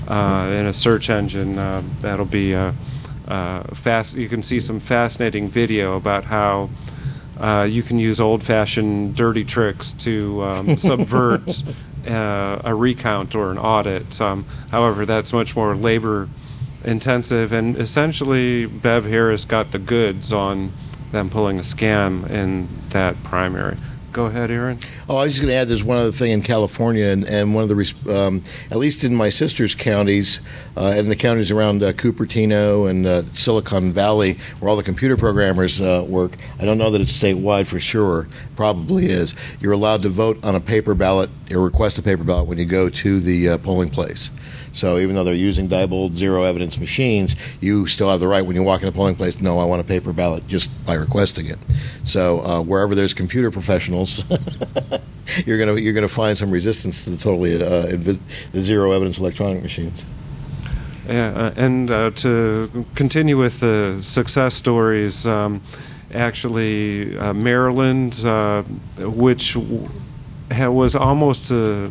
Speaker 6: uh, in a search engine. Uh, that'll be uh, uh, fast. You can see some fascinating video about how uh, you can use old-fashioned dirty tricks to um, subvert uh, a recount or an audit. Um, however, that's much more labor-intensive, and essentially, Bev Harris got the goods on them pulling a scam in that primary. Go ahead, Aaron.
Speaker 1: Oh, I was just going to add, there's one other thing in California, and, and one of the, res- um, at least in my sister's counties, uh, and the counties around uh, Cupertino and uh, Silicon Valley, where all the computer programmers uh, work. I don't know that it's statewide for sure. Probably is. You're allowed to vote on a paper ballot or request a paper ballot when you go to the uh, polling place. So even though they're using Diebold zero evidence machines, you still have the right when you walk in a polling place, no, I want a paper ballot, just by requesting it. So uh, wherever there's computer professionals, you're gonna you're gonna find some resistance to the totally uh, invi- the zero evidence electronic machines.
Speaker 6: Yeah, uh, and uh, to continue with the success stories, um, actually, uh, Maryland, uh, which w- was almost a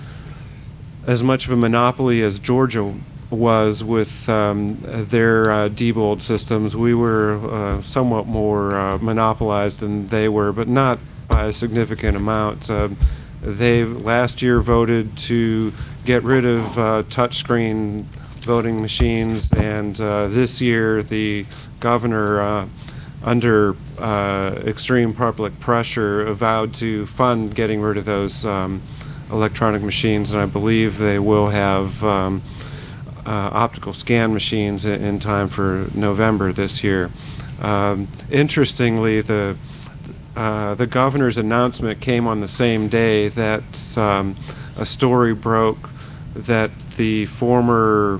Speaker 6: as much of a monopoly as Georgia was with um, their uh, Diebold systems. We were uh, somewhat more uh, monopolized than they were, but not by a significant amount. Uh, they last year voted to get rid of uh, touchscreen voting machines, and uh, this year the governor, uh, under uh, extreme public pressure, vowed to fund getting rid of those um, electronic machines, and I believe they will have um, uh, optical scan machines in, in time for November this year. Um, interestingly, the uh, the governor's announcement came on the same day that um, a story broke that the former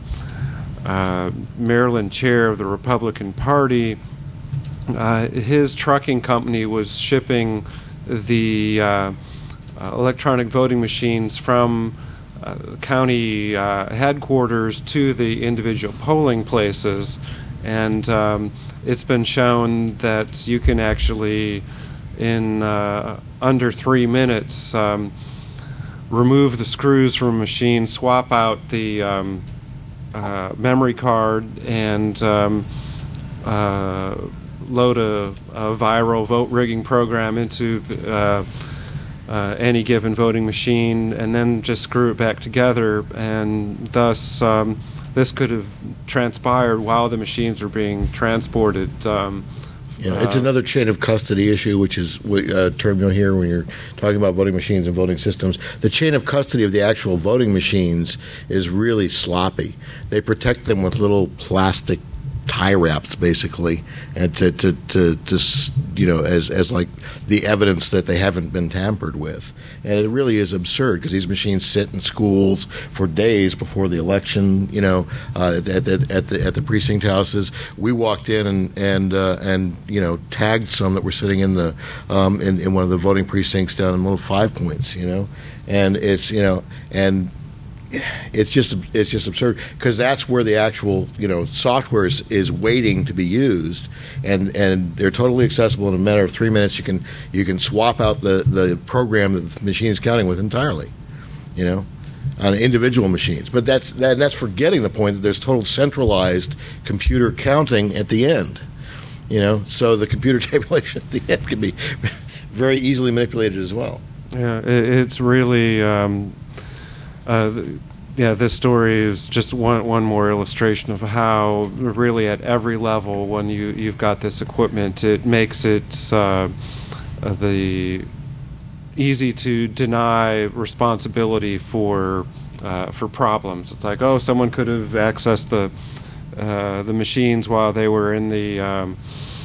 Speaker 6: uh, Maryland chair of the Republican Party, uh, his trucking company was shipping the uh, Uh, electronic voting machines from uh, county uh, headquarters to the individual polling places, and um, it's been shown that you can actually, in uh, under three minutes, um, remove the screws from a machine, swap out the um, uh, memory card, and um, uh, load a, a viral vote rigging program into the uh, Uh, any given voting machine, and then just screw it back together, and thus um, this could have transpired while the machines are being transported. Um,
Speaker 1: Yeah, it's
Speaker 6: uh,
Speaker 1: another chain of custody issue, which is what uh, term you'll hear when you're talking about voting machines and voting systems. The chain of custody of the actual voting machines is really sloppy. They protect them with little plastic tie wraps, basically, and to, to, to, to you know, as, as like the evidence that they haven't been tampered with. And it really is absurd, because these machines sit in schools for days before the election, you know, uh, at, at, at, the, at the precinct houses. We walked in and, and, uh, and you know, tagged some that were sitting in, the, um, in, in one of the voting precincts down in Little Five Points, you know. And it's, you know, and it's just it's just absurd, because that's where the actual, you know, software is, is waiting to be used, and and they're totally accessible. In a matter of three minutes, you can you can swap out the, the program that the machine is counting with entirely, you know, on individual machines. But that's that, that's forgetting the point that there's total centralized computer counting at the end, you know, so the computer tabulation at the end can be very easily manipulated as well.
Speaker 6: Yeah, it, it's really. Um, Uh, th- yeah, this story is just one one more illustration of how really at every level, when you, you've got this equipment, it makes it uh, uh, the easy to deny responsibility for uh, for problems. It's like, oh, someone could have accessed the uh, the machines while they were in the um,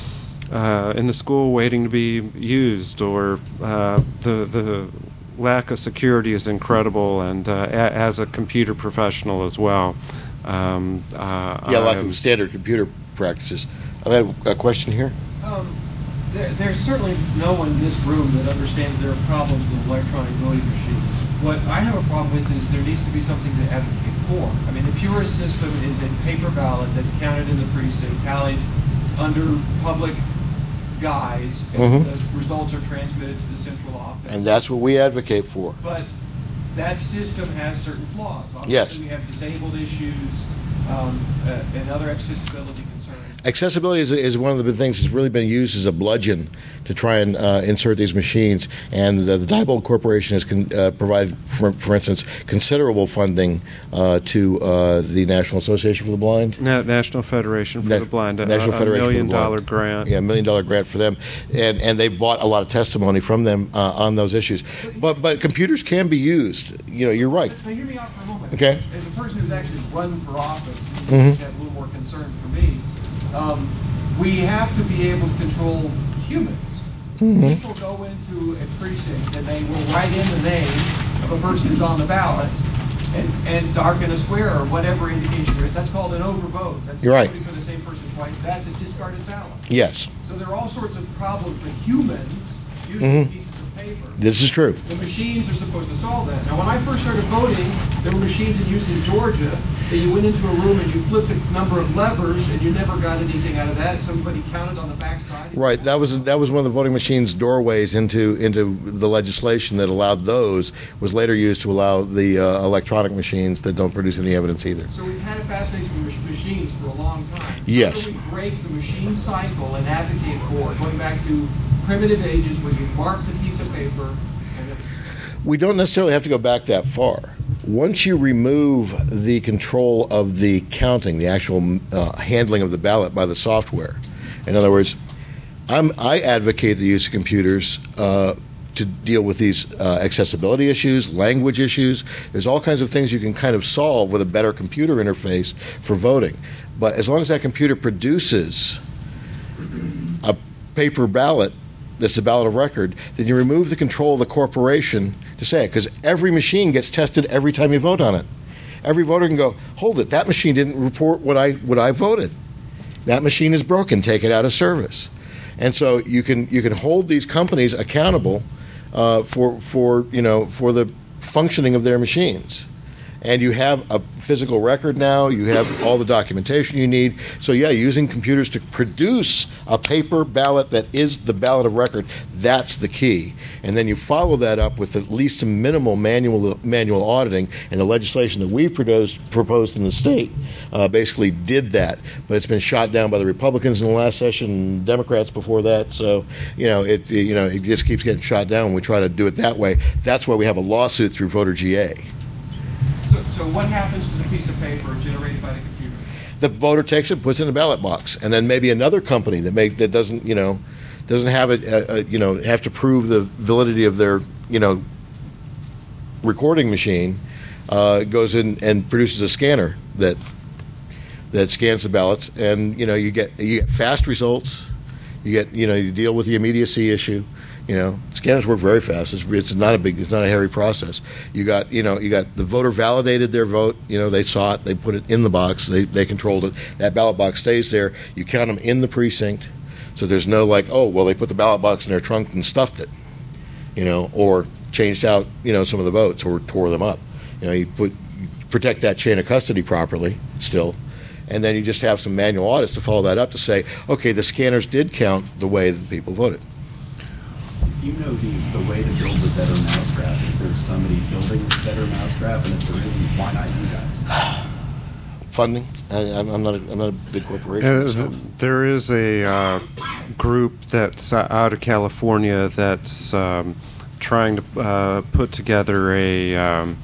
Speaker 6: uh, in the school waiting to be used, or uh, the the lack of security is incredible, and uh, a- as a computer professional as well. Um, uh,
Speaker 1: Yeah, like
Speaker 6: I'm-
Speaker 1: standard computer practices. I've had a question here.
Speaker 7: Um, there, there's certainly no one in this room that understands there are problems with electronic voting machines. What I have a problem with is there needs to be something to advocate for. I mean, the purest system is a paper ballot that's counted in the precinct, tallied under public guise, and
Speaker 1: Mhm.
Speaker 7: the results are transmitted to the central office.
Speaker 1: And that's what we advocate for.
Speaker 7: But that system has certain flaws. Obviously,
Speaker 1: Yes.
Speaker 7: we have disabled issues um, uh, and other accessibility concerns.
Speaker 1: Accessibility is, is one of the big things that's really been used as a bludgeon to try and uh, insert these machines. And the, the Diebold Corporation has con, uh, provided, for, for instance, considerable funding uh, to uh, the National Association for the Blind.
Speaker 6: Na- National Federation for
Speaker 1: Na-
Speaker 6: the Blind, a,
Speaker 1: National
Speaker 6: a
Speaker 1: Federation for the
Speaker 6: million
Speaker 1: Blind.
Speaker 6: dollar grant.
Speaker 1: Yeah, a million dollar grant for them, and and they bought a lot of testimony from them uh, on those issues. But but computers can be used. You know, you're right.
Speaker 7: But hear me out for a moment.
Speaker 1: Okay.
Speaker 7: As a person who's actually run for office,
Speaker 1: Mhm.
Speaker 7: this has a little more concern for me. Um, we have to be able to control humans.
Speaker 1: Mhm.
Speaker 7: People go into a precinct and they will write in the name of a person who's on the ballot and, and darken a square or whatever indication there is. That's called an overvote. That's
Speaker 1: You're right.
Speaker 7: voting for the same person twice. That's a discarded ballot.
Speaker 1: Yes,
Speaker 7: So there are all sorts of problems with humans using
Speaker 1: Mhm.
Speaker 7: pieces of paper.
Speaker 1: this is true.
Speaker 7: The machines are supposed to solve that. Now, when I first started voting, there were machines in use in Georgia that you went into a room and you flipped a number of levers and you never got anything out of that. Somebody counted on the backside.
Speaker 1: Right. That was that was one of the voting machines' doorways into into the legislation that allowed those. Was later used to allow the uh, electronic machines that don't produce any evidence either.
Speaker 7: So we've had a fascination with mach- machines for a long time.
Speaker 1: Yes.
Speaker 7: How do we break the machine cycle and advocate for it, going back to primitive ages where you marked a piece of paper and it's
Speaker 1: We don't necessarily have to go back that far. Once you remove the control of the counting, the actual uh, handling of the ballot by the software, in other words, I'm, I advocate the use of computers uh, to deal with these uh, accessibility issues, language issues. There's all kinds of things you can kind of solve with a better computer interface for voting. But as long as that computer produces a paper ballot that's a ballot of record, then you remove the control of the corporation to say it, because every machine gets tested every time you vote on it. Every voter can go, hold it, that machine didn't report what I what I voted. That machine is broken, take it out of service. And so you can you can hold these companies accountable uh, for for you know for the functioning of their machines. And you have a physical record now, you have all the documentation you need. So yeah, using computers to produce a paper ballot that is the ballot of record, that's the key. And then you follow that up with at least some minimal manual manual auditing, and the legislation that we've proposed, proposed in the state uh, basically did that. But it's been shot down by the Republicans in the last session, and Democrats before that. So, you know, it you know, it just keeps getting shot down when we try to do it that way. That's why we have a lawsuit through Voter G A.
Speaker 7: So, so what happens to the piece of paper generated by the computer?
Speaker 1: The voter takes it, puts it in the ballot box, and then maybe another company that make that doesn't, you know, doesn't have it, uh, uh, you know, have to prove the validity of their, you know, recording machine, uh, goes in and produces a scanner that that scans the ballots, and you know, you get you get fast results. You get, you know, you deal with the immediacy issue. You know, scanners work very fast. It's, it's not a big, it's not a hairy process. You got, you know, you got the voter validated their vote. You know, they saw it, they put it in the box, they they controlled it. That ballot box stays there. You count them in the precinct, so there's no like, oh, well, they put the ballot box in their trunk and stuffed it, you know, or changed out, you know, some of the votes or tore them up. You know, you put you protect that chain of custody properly still. And then you just have some manual audits to follow that up to say, okay, the scanners did count the way that people voted.
Speaker 5: If you know the, the way to build a better mousetrap, is there somebody building a better mousetrap? And if there isn't, why not you guys?
Speaker 1: Funding. I, I'm I'm not. A, I'm not a big corporation.
Speaker 6: Uh,
Speaker 1: so.
Speaker 6: th- there is a uh, group that's uh, out of California that's um, trying to uh, put together a um,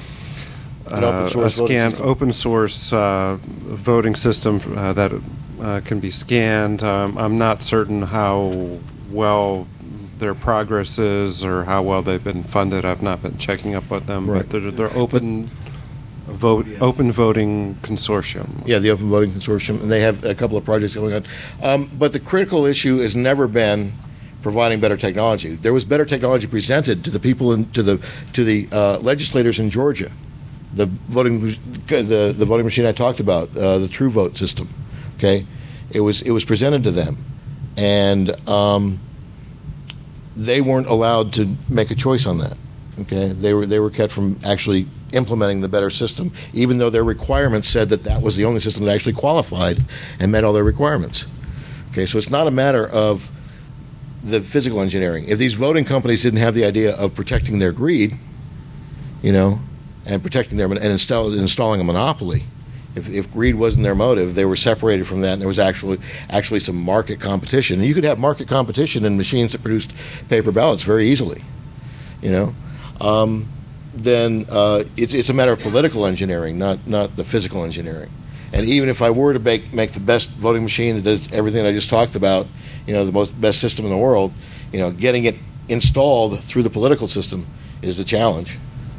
Speaker 1: An open
Speaker 6: uh,
Speaker 1: source
Speaker 6: a
Speaker 1: voting
Speaker 6: scan
Speaker 1: system.
Speaker 6: open source uh, voting system uh, that uh, can be scanned. Um, I'm not certain how well their progress is or how well they've been funded. I've not been checking up with them,
Speaker 1: Right.
Speaker 6: but they're, they're open vote open voting consortium.
Speaker 1: Yeah, the Open Voting Consortium, and they have a couple of projects going on. Um, but the critical issue has never been providing better technology. There was better technology presented to the people in, to the to the uh, legislators in Georgia. The voting the the voting machine I talked about, uh, the True Vote system. Okay, it was it was presented to them, and um, they weren't allowed to make a choice on that. Okay, they were they were kept from actually implementing the better system, even though their requirements said that that was the only system that actually qualified and met all their requirements. Okay, so it's not a matter of the physical engineering. If these voting companies didn't have the idea of protecting their greed, you know, and protecting their and install, installing a monopoly. If, if greed wasn't their motive, they were separated from that, and there was actually actually some market competition. And you could have market competition in machines that produced paper ballots very easily, you know. Um, then uh, it's it's a matter of political engineering, not not the physical engineering. And even if I were to make make the best voting machine that does everything I just talked about, you know, the most best system in the world, you know, getting it installed through the political system is the challenge.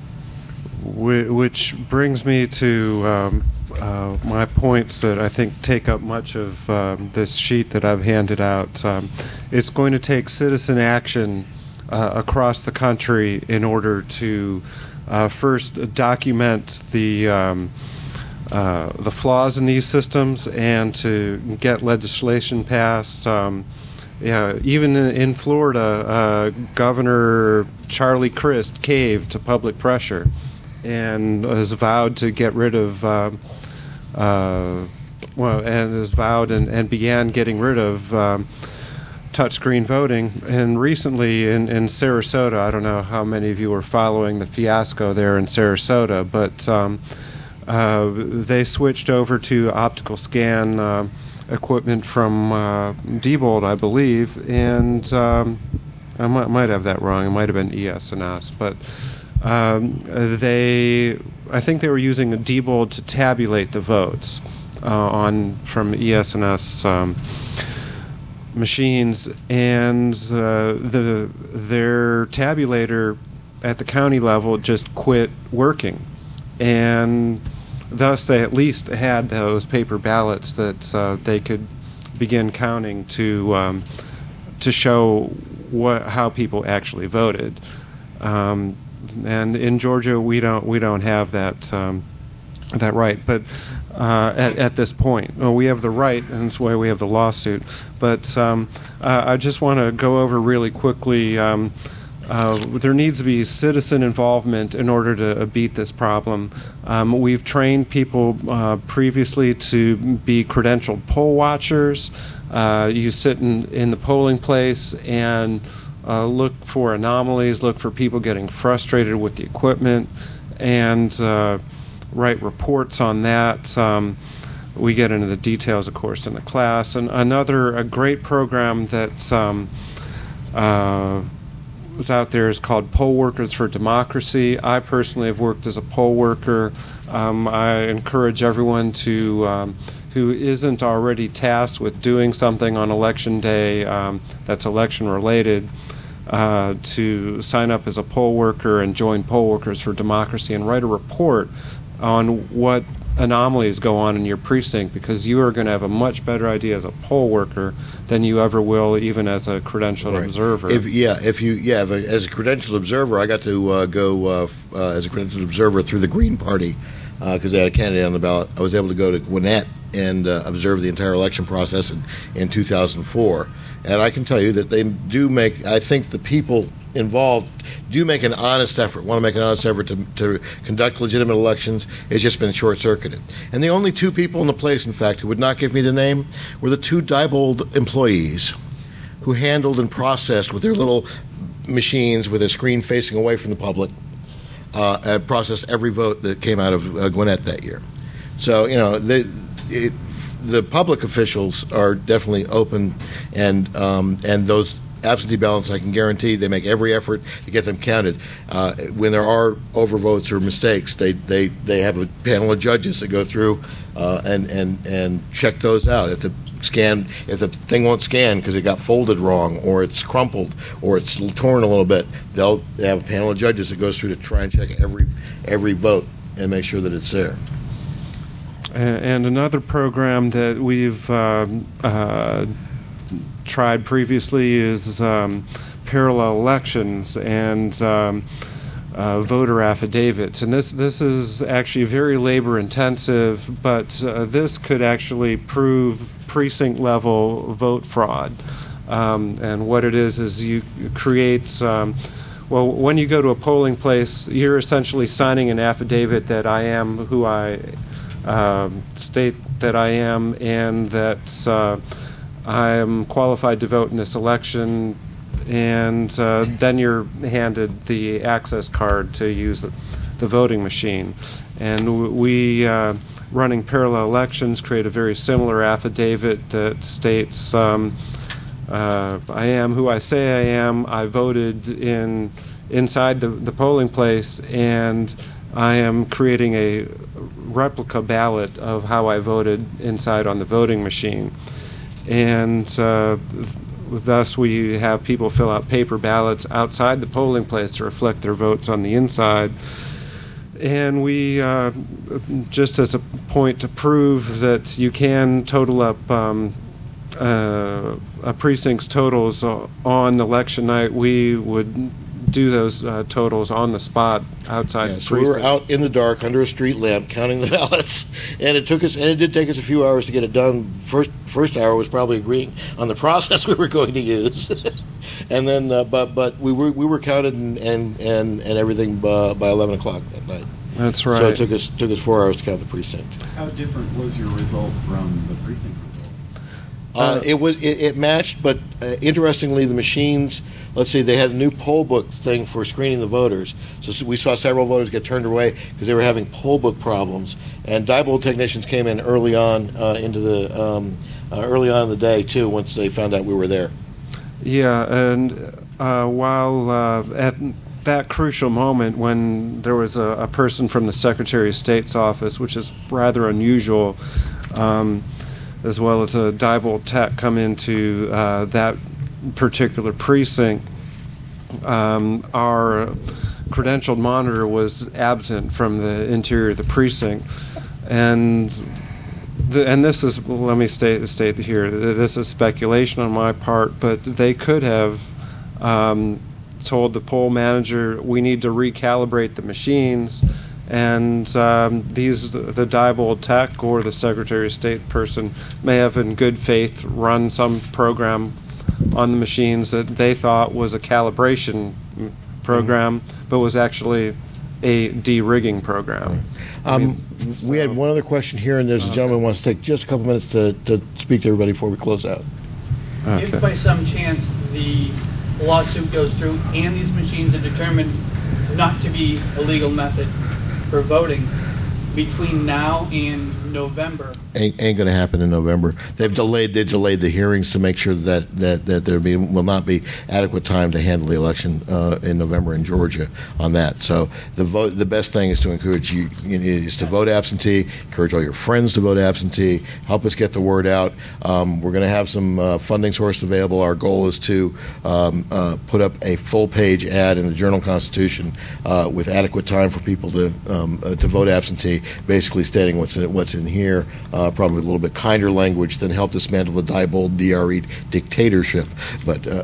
Speaker 6: Which brings me to um, uh, my points that I think take up much of um, this sheet that I've handed out. Um, it's going to take citizen action uh, across the country in order to uh, first document the um, uh, the flaws in these systems and to get legislation passed. Um, Yeah, even in, in Florida, uh, Governor Charlie Crist caved to public pressure and has vowed to get rid of, uh, uh, well, and has vowed and, and began getting rid of um, touchscreen voting. And recently in, in Sarasota, I don't know how many of you were following the fiasco there in Sarasota, but um, uh, they switched over to optical scan uh, equipment from uh, Diebold, I believe, and um, I might, might have that wrong. It might have been E S N S, but um, they, I think they were using a Diebold to tabulate the votes uh, on from E S N S um, machines, and uh, the their tabulator at the county level just quit working, and thus, they at least had those paper ballots that uh, they could begin counting to um, to show what how people actually voted. Um, and in Georgia, we don't we don't have that um, that right. But uh, at, at this point, well, we have the right, and that's why we have the lawsuit. But um, uh, I just want to go over really quickly. Um, Uh, there needs to be citizen involvement in order to uh, beat this problem. Um, we've trained people uh, previously to be credentialed poll watchers. Uh, you sit in, in the polling place and uh, look for anomalies, look for people getting frustrated with the equipment, and uh, write reports on that. Um, we get into the details, of course, in the class. And another a great program that um, uh, out there is called Poll Workers for Democracy. I personally have worked as a poll worker. Um, I encourage everyone to um, who isn't already tasked with doing something on election day um, that's election related uh, to sign up as a poll worker and join Poll Workers for Democracy and write a report on what anomalies go on in your precinct, because you are going to have a much better idea as a poll worker than you ever will even as a credentialed
Speaker 1: Right.
Speaker 6: observer.
Speaker 1: If, yeah, if you yeah, if, as a credentialed observer, I got to uh, go uh, f- uh, as a credentialed observer through the Green Party because uh, they had a candidate on the ballot. I was able to go to Gwinnett and uh, observe the entire election process in, in two thousand four. And I can tell you that they do make, I think the people involved do make an honest effort, want to make an honest effort to, to conduct legitimate elections. It's just been short-circuited. And the only two people in the place, in fact, who would not give me the name were the two Diebold employees who handled and processed with their little machines with a screen facing away from the public, uh, and processed every vote that came out of uh, Gwinnett that year. So, you know, they, it, the public officials are definitely open, and um, and those absentee ballots, I can guarantee, they make every effort to get them counted. Uh, when there are overvotes or mistakes, they, they, they have a panel of judges that go through uh, and, and, and check those out. If the scan, if the thing won't scan because it got folded wrong, or it's crumpled, or it's torn a little bit, they'll they have a panel of judges that goes through to try and check every every vote and make sure that it's there.
Speaker 6: And another program that we've um, uh, tried previously is um, parallel elections and um, uh, voter affidavits. And this, this is actually very labor intensive, but uh, this could actually prove precinct level vote fraud. Um, and what it is is you create um, well, when you go to a polling place, you're essentially signing an affidavit that I am who I Um, state that I am, and that uh, I am qualified to vote in this election, and uh, then you're handed the access card to use the voting machine. And w- we, uh, running parallel elections, create a very similar affidavit that states, um, uh, I am who I say I am, I voted in inside the, the polling place, and I am creating a replica ballot of how I voted inside on the voting machine. And uh, thus we have people fill out paper ballots outside the polling place to reflect their votes on the inside. And we, uh, just as a point to prove that you can total up um, uh, a precinct's totals on election night, we would do those uh, totals on the spot outside
Speaker 1: Yeah,
Speaker 6: the
Speaker 1: so we
Speaker 6: precinct.
Speaker 1: were out in the dark under a street lamp counting the ballots, and it took us, and it did take us a few hours to get it done. First, first hour was probably agreeing on the process we were going to use, and then, uh, but but we were we were counted and and and, and everything by, by eleven o'clock that night.
Speaker 6: That's right.
Speaker 1: So it took us took us four hours to count the precinct.
Speaker 5: How different was your result from the precinct result?
Speaker 1: Uh, it was it, it matched, but uh, interestingly, the machines. Let's see, they had a new poll book thing for screening the voters. So s- we saw several voters get turned away because they were having poll book problems. And Diebold technicians came in early on uh, into the um, uh, early on in the day too. Once they found out we were there.
Speaker 6: Yeah, and uh, while uh, at that crucial moment when there was a, a person from the Secretary of State's office, which is rather unusual, um, as well as a Diebold tech come into uh, that particular precinct, um, our credentialed monitor was absent from the interior of the precinct, and the, and this is, let me state state here, this is speculation on my part, but they could have um, told the poll manager, we need to recalibrate the machines, and um, these, the Diebold tech or the Secretary of State person may have in good faith run some program on the machines that they thought was a calibration program, mm-hmm. but was actually a de-rigging program.
Speaker 1: Um,
Speaker 6: I mean,
Speaker 1: we had
Speaker 6: so-
Speaker 1: one other question here, and there's a gentleman who wants to take just a couple minutes to, to speak to everybody before we close out.
Speaker 6: Okay.
Speaker 8: If by some chance the lawsuit goes through and these machines are determined not to be a legal method for voting, between now and November,
Speaker 1: Ain't, ain't going to happen in November. They've delayed. They delayed the hearings to make sure that that that there be will not be adequate time to handle the election uh, in November in Georgia on that. So the vote. The best thing is to encourage you, you know, is to vote absentee. Encourage all your friends to vote absentee. Help us get the word out. Um, we're going to have some uh, funding source available. Our goal is to um, uh, put up a full page ad in the Journal Constitution uh, with adequate time for people to um, uh, to vote absentee, basically stating what's in what's in here. Uh, probably a little bit kinder language than help dismantle the Diebold D R E dictatorship, but uh,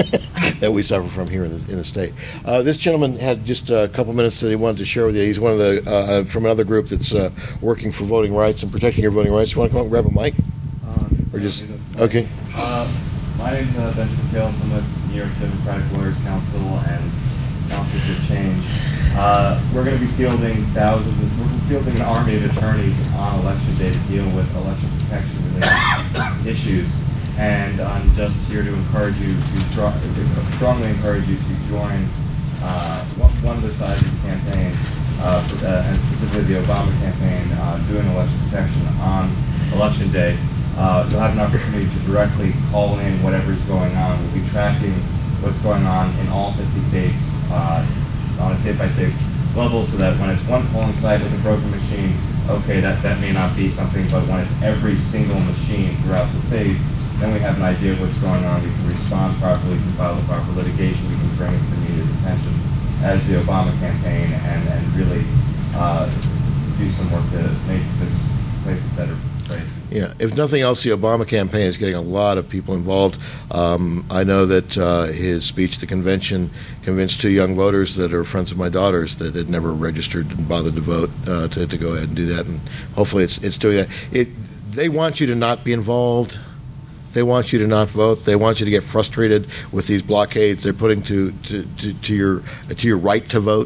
Speaker 1: that we suffer from here in the, in the state. Uh, this gentleman had just a couple minutes that he wanted to share with you. He's one of the uh, from another group that's uh, working for voting rights and protecting your voting rights. You want to come up and grab a mic,
Speaker 9: Uh,
Speaker 1: or just
Speaker 9: yeah,
Speaker 1: okay?
Speaker 9: Uh, my name's uh, Benjamin Kales. I'm with New York Democratic Lawyers Council and Council for Change. Uh, we're going to be fielding thousands, of, we're fielding an army of attorneys on election day to deal with election protection related issues. And I'm just here to encourage you to strong, strongly encourage you to join uh, one of the sides of the campaign, uh, for, uh, and specifically the Obama campaign, uh, doing election protection on election day. Uh, you'll have an opportunity to directly call in whatever's going on. We'll be tracking what's going on in all fifty states uh, on a state-by-state level, so that when it's one polling site with a broken machine, okay, that, that may not be something, but when it's every single machine throughout the state, then we have an idea of what's going on. We can respond properly, we can file the proper litigation, we can bring it to the needed attention as the Obama campaign, and, and really uh, do some work to make this place a better place.
Speaker 1: Yeah, if nothing else, the Obama campaign is getting a lot of people involved. Um, I know that uh, his speech at the convention convinced two young voters that are friends of my daughter's that had never registered and bothered to vote uh, to, to go ahead and do that, and hopefully it's it's doing that. It, they want you to not be involved. They want you to not vote. They want you to get frustrated with these blockades they're putting to to, to, to your to your right to vote.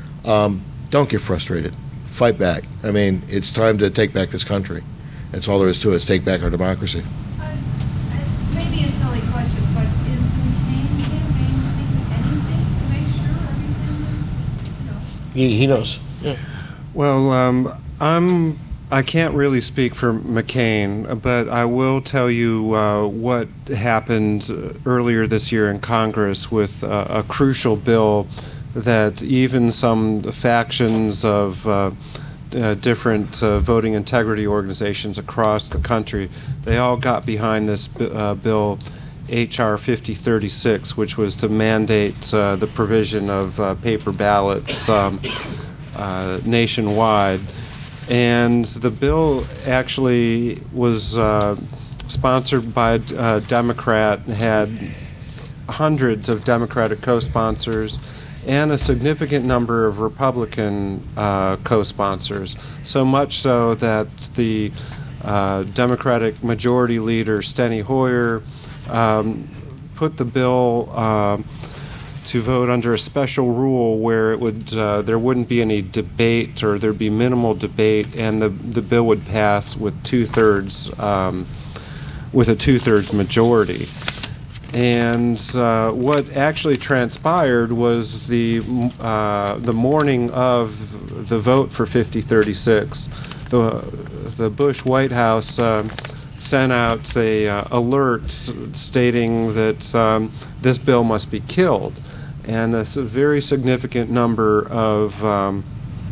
Speaker 1: Um, don't get frustrated. Fight back. I mean, it's time to take back this country. That's all there is to it. Is take back our democracy.
Speaker 10: Uh, uh, maybe a silly question, but is the McCain campaign doing anything to make sure everything is, you know,
Speaker 1: He, he knows. Yeah.
Speaker 6: Well, um, I'm. I can't really speak for McCain, but I will tell you uh, what happened earlier this year in Congress with uh, a crucial bill that even some factions of uh, uh, different uh, voting integrity organizations across the country, they all got behind this uh, bill, H R fifty thirty-six, which was to mandate uh, the provision of uh, paper ballots um, uh, nationwide. And the bill actually was uh, sponsored by a Democrat, had hundreds of Democratic co-sponsors, and a significant number of Republican uh, co-sponsors. So much so that the uh, Democratic Majority Leader, Steny Hoyer, um, put the bill uh, to vote under a special rule where it would uh, there wouldn't be any debate, or there'd be minimal debate, and the the bill would pass with two thirds um, with a two thirds majority. And uh, what actually transpired was the uh, the morning of the vote for fifty thirty-six, the the Bush White House uh, sent out a uh, alert stating that um, this bill must be killed, and a very significant number of um,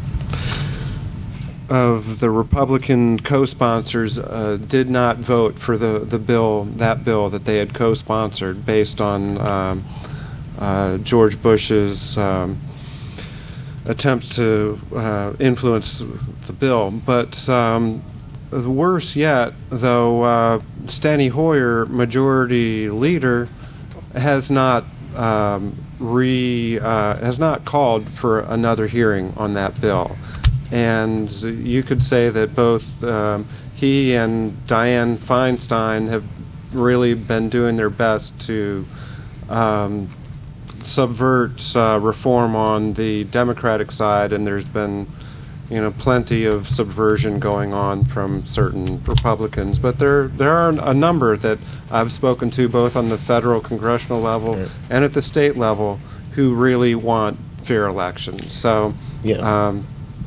Speaker 6: of the Republican co-sponsors uh, did not vote for the, the bill, that bill that they had co-sponsored based on um, uh, George Bush's um, attempts to uh, influence the bill. But um, worse yet, though, uh, Steny Hoyer, Majority Leader, has not um, re uh, has not called for another hearing on that bill. And you could say that both um, he and Dianne Feinstein have really been doing their best to um, subvert uh, reform on the Democratic side, and there's been, you know, plenty of subversion going on from certain Republicans. But there there are a number that I've spoken to both on the federal congressional level
Speaker 1: right.
Speaker 6: and at the state level who really want fair elections. So.
Speaker 1: Yeah.
Speaker 6: Um,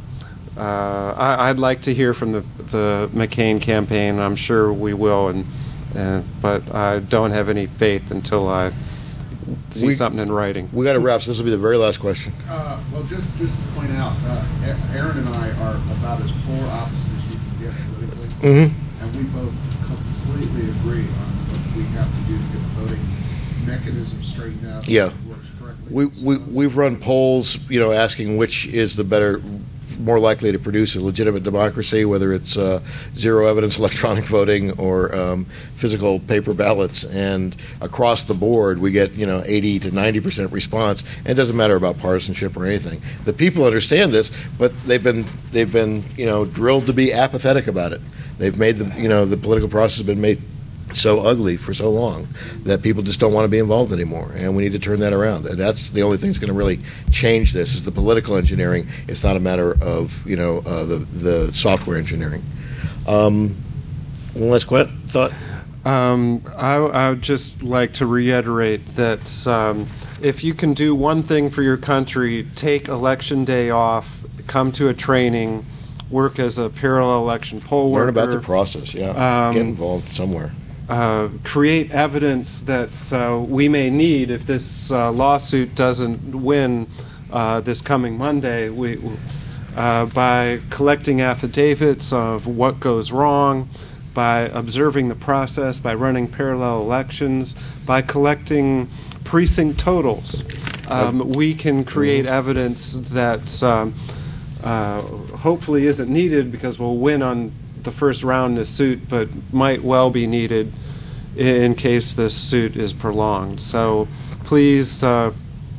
Speaker 6: Uh, I, I'd like to hear from the, the McCain campaign. I'm sure we will, and, and but I don't have any faith until I see
Speaker 1: We-
Speaker 6: something in writing.
Speaker 1: We got to wrap. So this will be the very last question.
Speaker 11: Uh, well, just just to point out, uh, Aaron and I are about as polar opposites as you can get politically,
Speaker 1: Mm-hmm.
Speaker 11: and we both completely agree on what we have to do to get the voting mechanism straightened out.
Speaker 1: Yeah.
Speaker 11: so it works correctly.
Speaker 1: We, we, we've run polls, you know, asking which is the better, more likely to produce a legitimate democracy, whether it's uh, zero evidence electronic voting or um, physical paper ballots. And across the board, we get, you know, eighty to ninety percent response. And it doesn't matter about partisanship or anything. The people understand this, but they've been, they've been, you know, drilled to be apathetic about it. They've made the, you know, the political process has been made so ugly for so long that people just don't want to be involved anymore, and we need to turn that around. And that's the only thing that's going to really change this is the political engineering. It's not a matter of, you know, uh, the the software engineering. Um, one last quit thought.
Speaker 6: Um, I, I would just like to reiterate that um, if you can do one thing for your country, take election day off, come to a training, work as a parallel election poll worker.
Speaker 1: Learn about the process. Yeah,
Speaker 6: Um,
Speaker 1: get involved somewhere.
Speaker 6: Uh, create evidence that uh, we may need if this uh, lawsuit doesn't win uh, this coming Monday. We, uh, by collecting affidavits of what goes wrong, by observing the process, by running parallel elections, by collecting precinct totals, um, we can create evidence that um, uh, hopefully isn't needed because we'll win on the first round in this suit, but might well be needed in case this suit is prolonged. So please uh,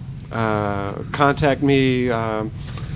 Speaker 6: uh, contact me, uh,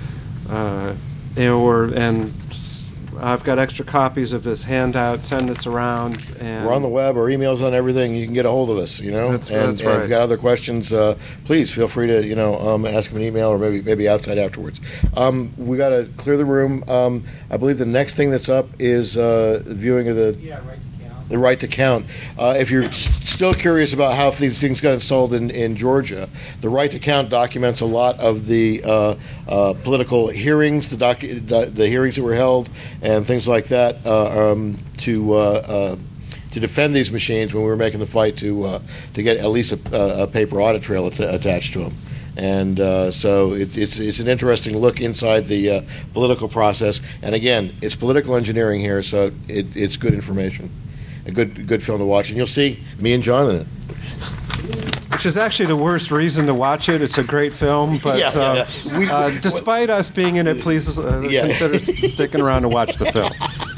Speaker 6: uh, or and I've got extra copies of this handout. Send this around. And
Speaker 1: We're on the web. Our emails on everything. You can get a hold of us. You know,
Speaker 6: That's-
Speaker 1: and,
Speaker 6: that's
Speaker 1: and if
Speaker 6: right.
Speaker 1: you've got other questions, uh, please feel free to, you know, um, ask them an email or maybe maybe outside afterwards. Um, we got to clear the room. Um, I believe the next thing that's up is uh, viewing of the
Speaker 8: Yeah, right to count.
Speaker 1: the right to count. Uh, if you're s- still curious about how these things got installed in, in Georgia, the right to count documents a lot of the uh, uh, political hearings, the, docu- the the hearings that were held, and things like that uh, um, to. Uh, uh, to defend these machines when we were making the fight to uh, to get at least a, a paper audit trail at- attached to them. And uh, so it, it's it's an interesting look inside the uh, political process. And again, it's political engineering here, so it, it's good information, a good good film to watch. And you'll see me and John in it.
Speaker 6: Which is actually the worst reason to watch it. It's a great film, but
Speaker 1: Yeah, yeah,
Speaker 6: uh,
Speaker 1: yeah. We-
Speaker 6: uh, despite us being in it, please uh,
Speaker 1: Yeah.
Speaker 6: consider s- sticking around to watch the film.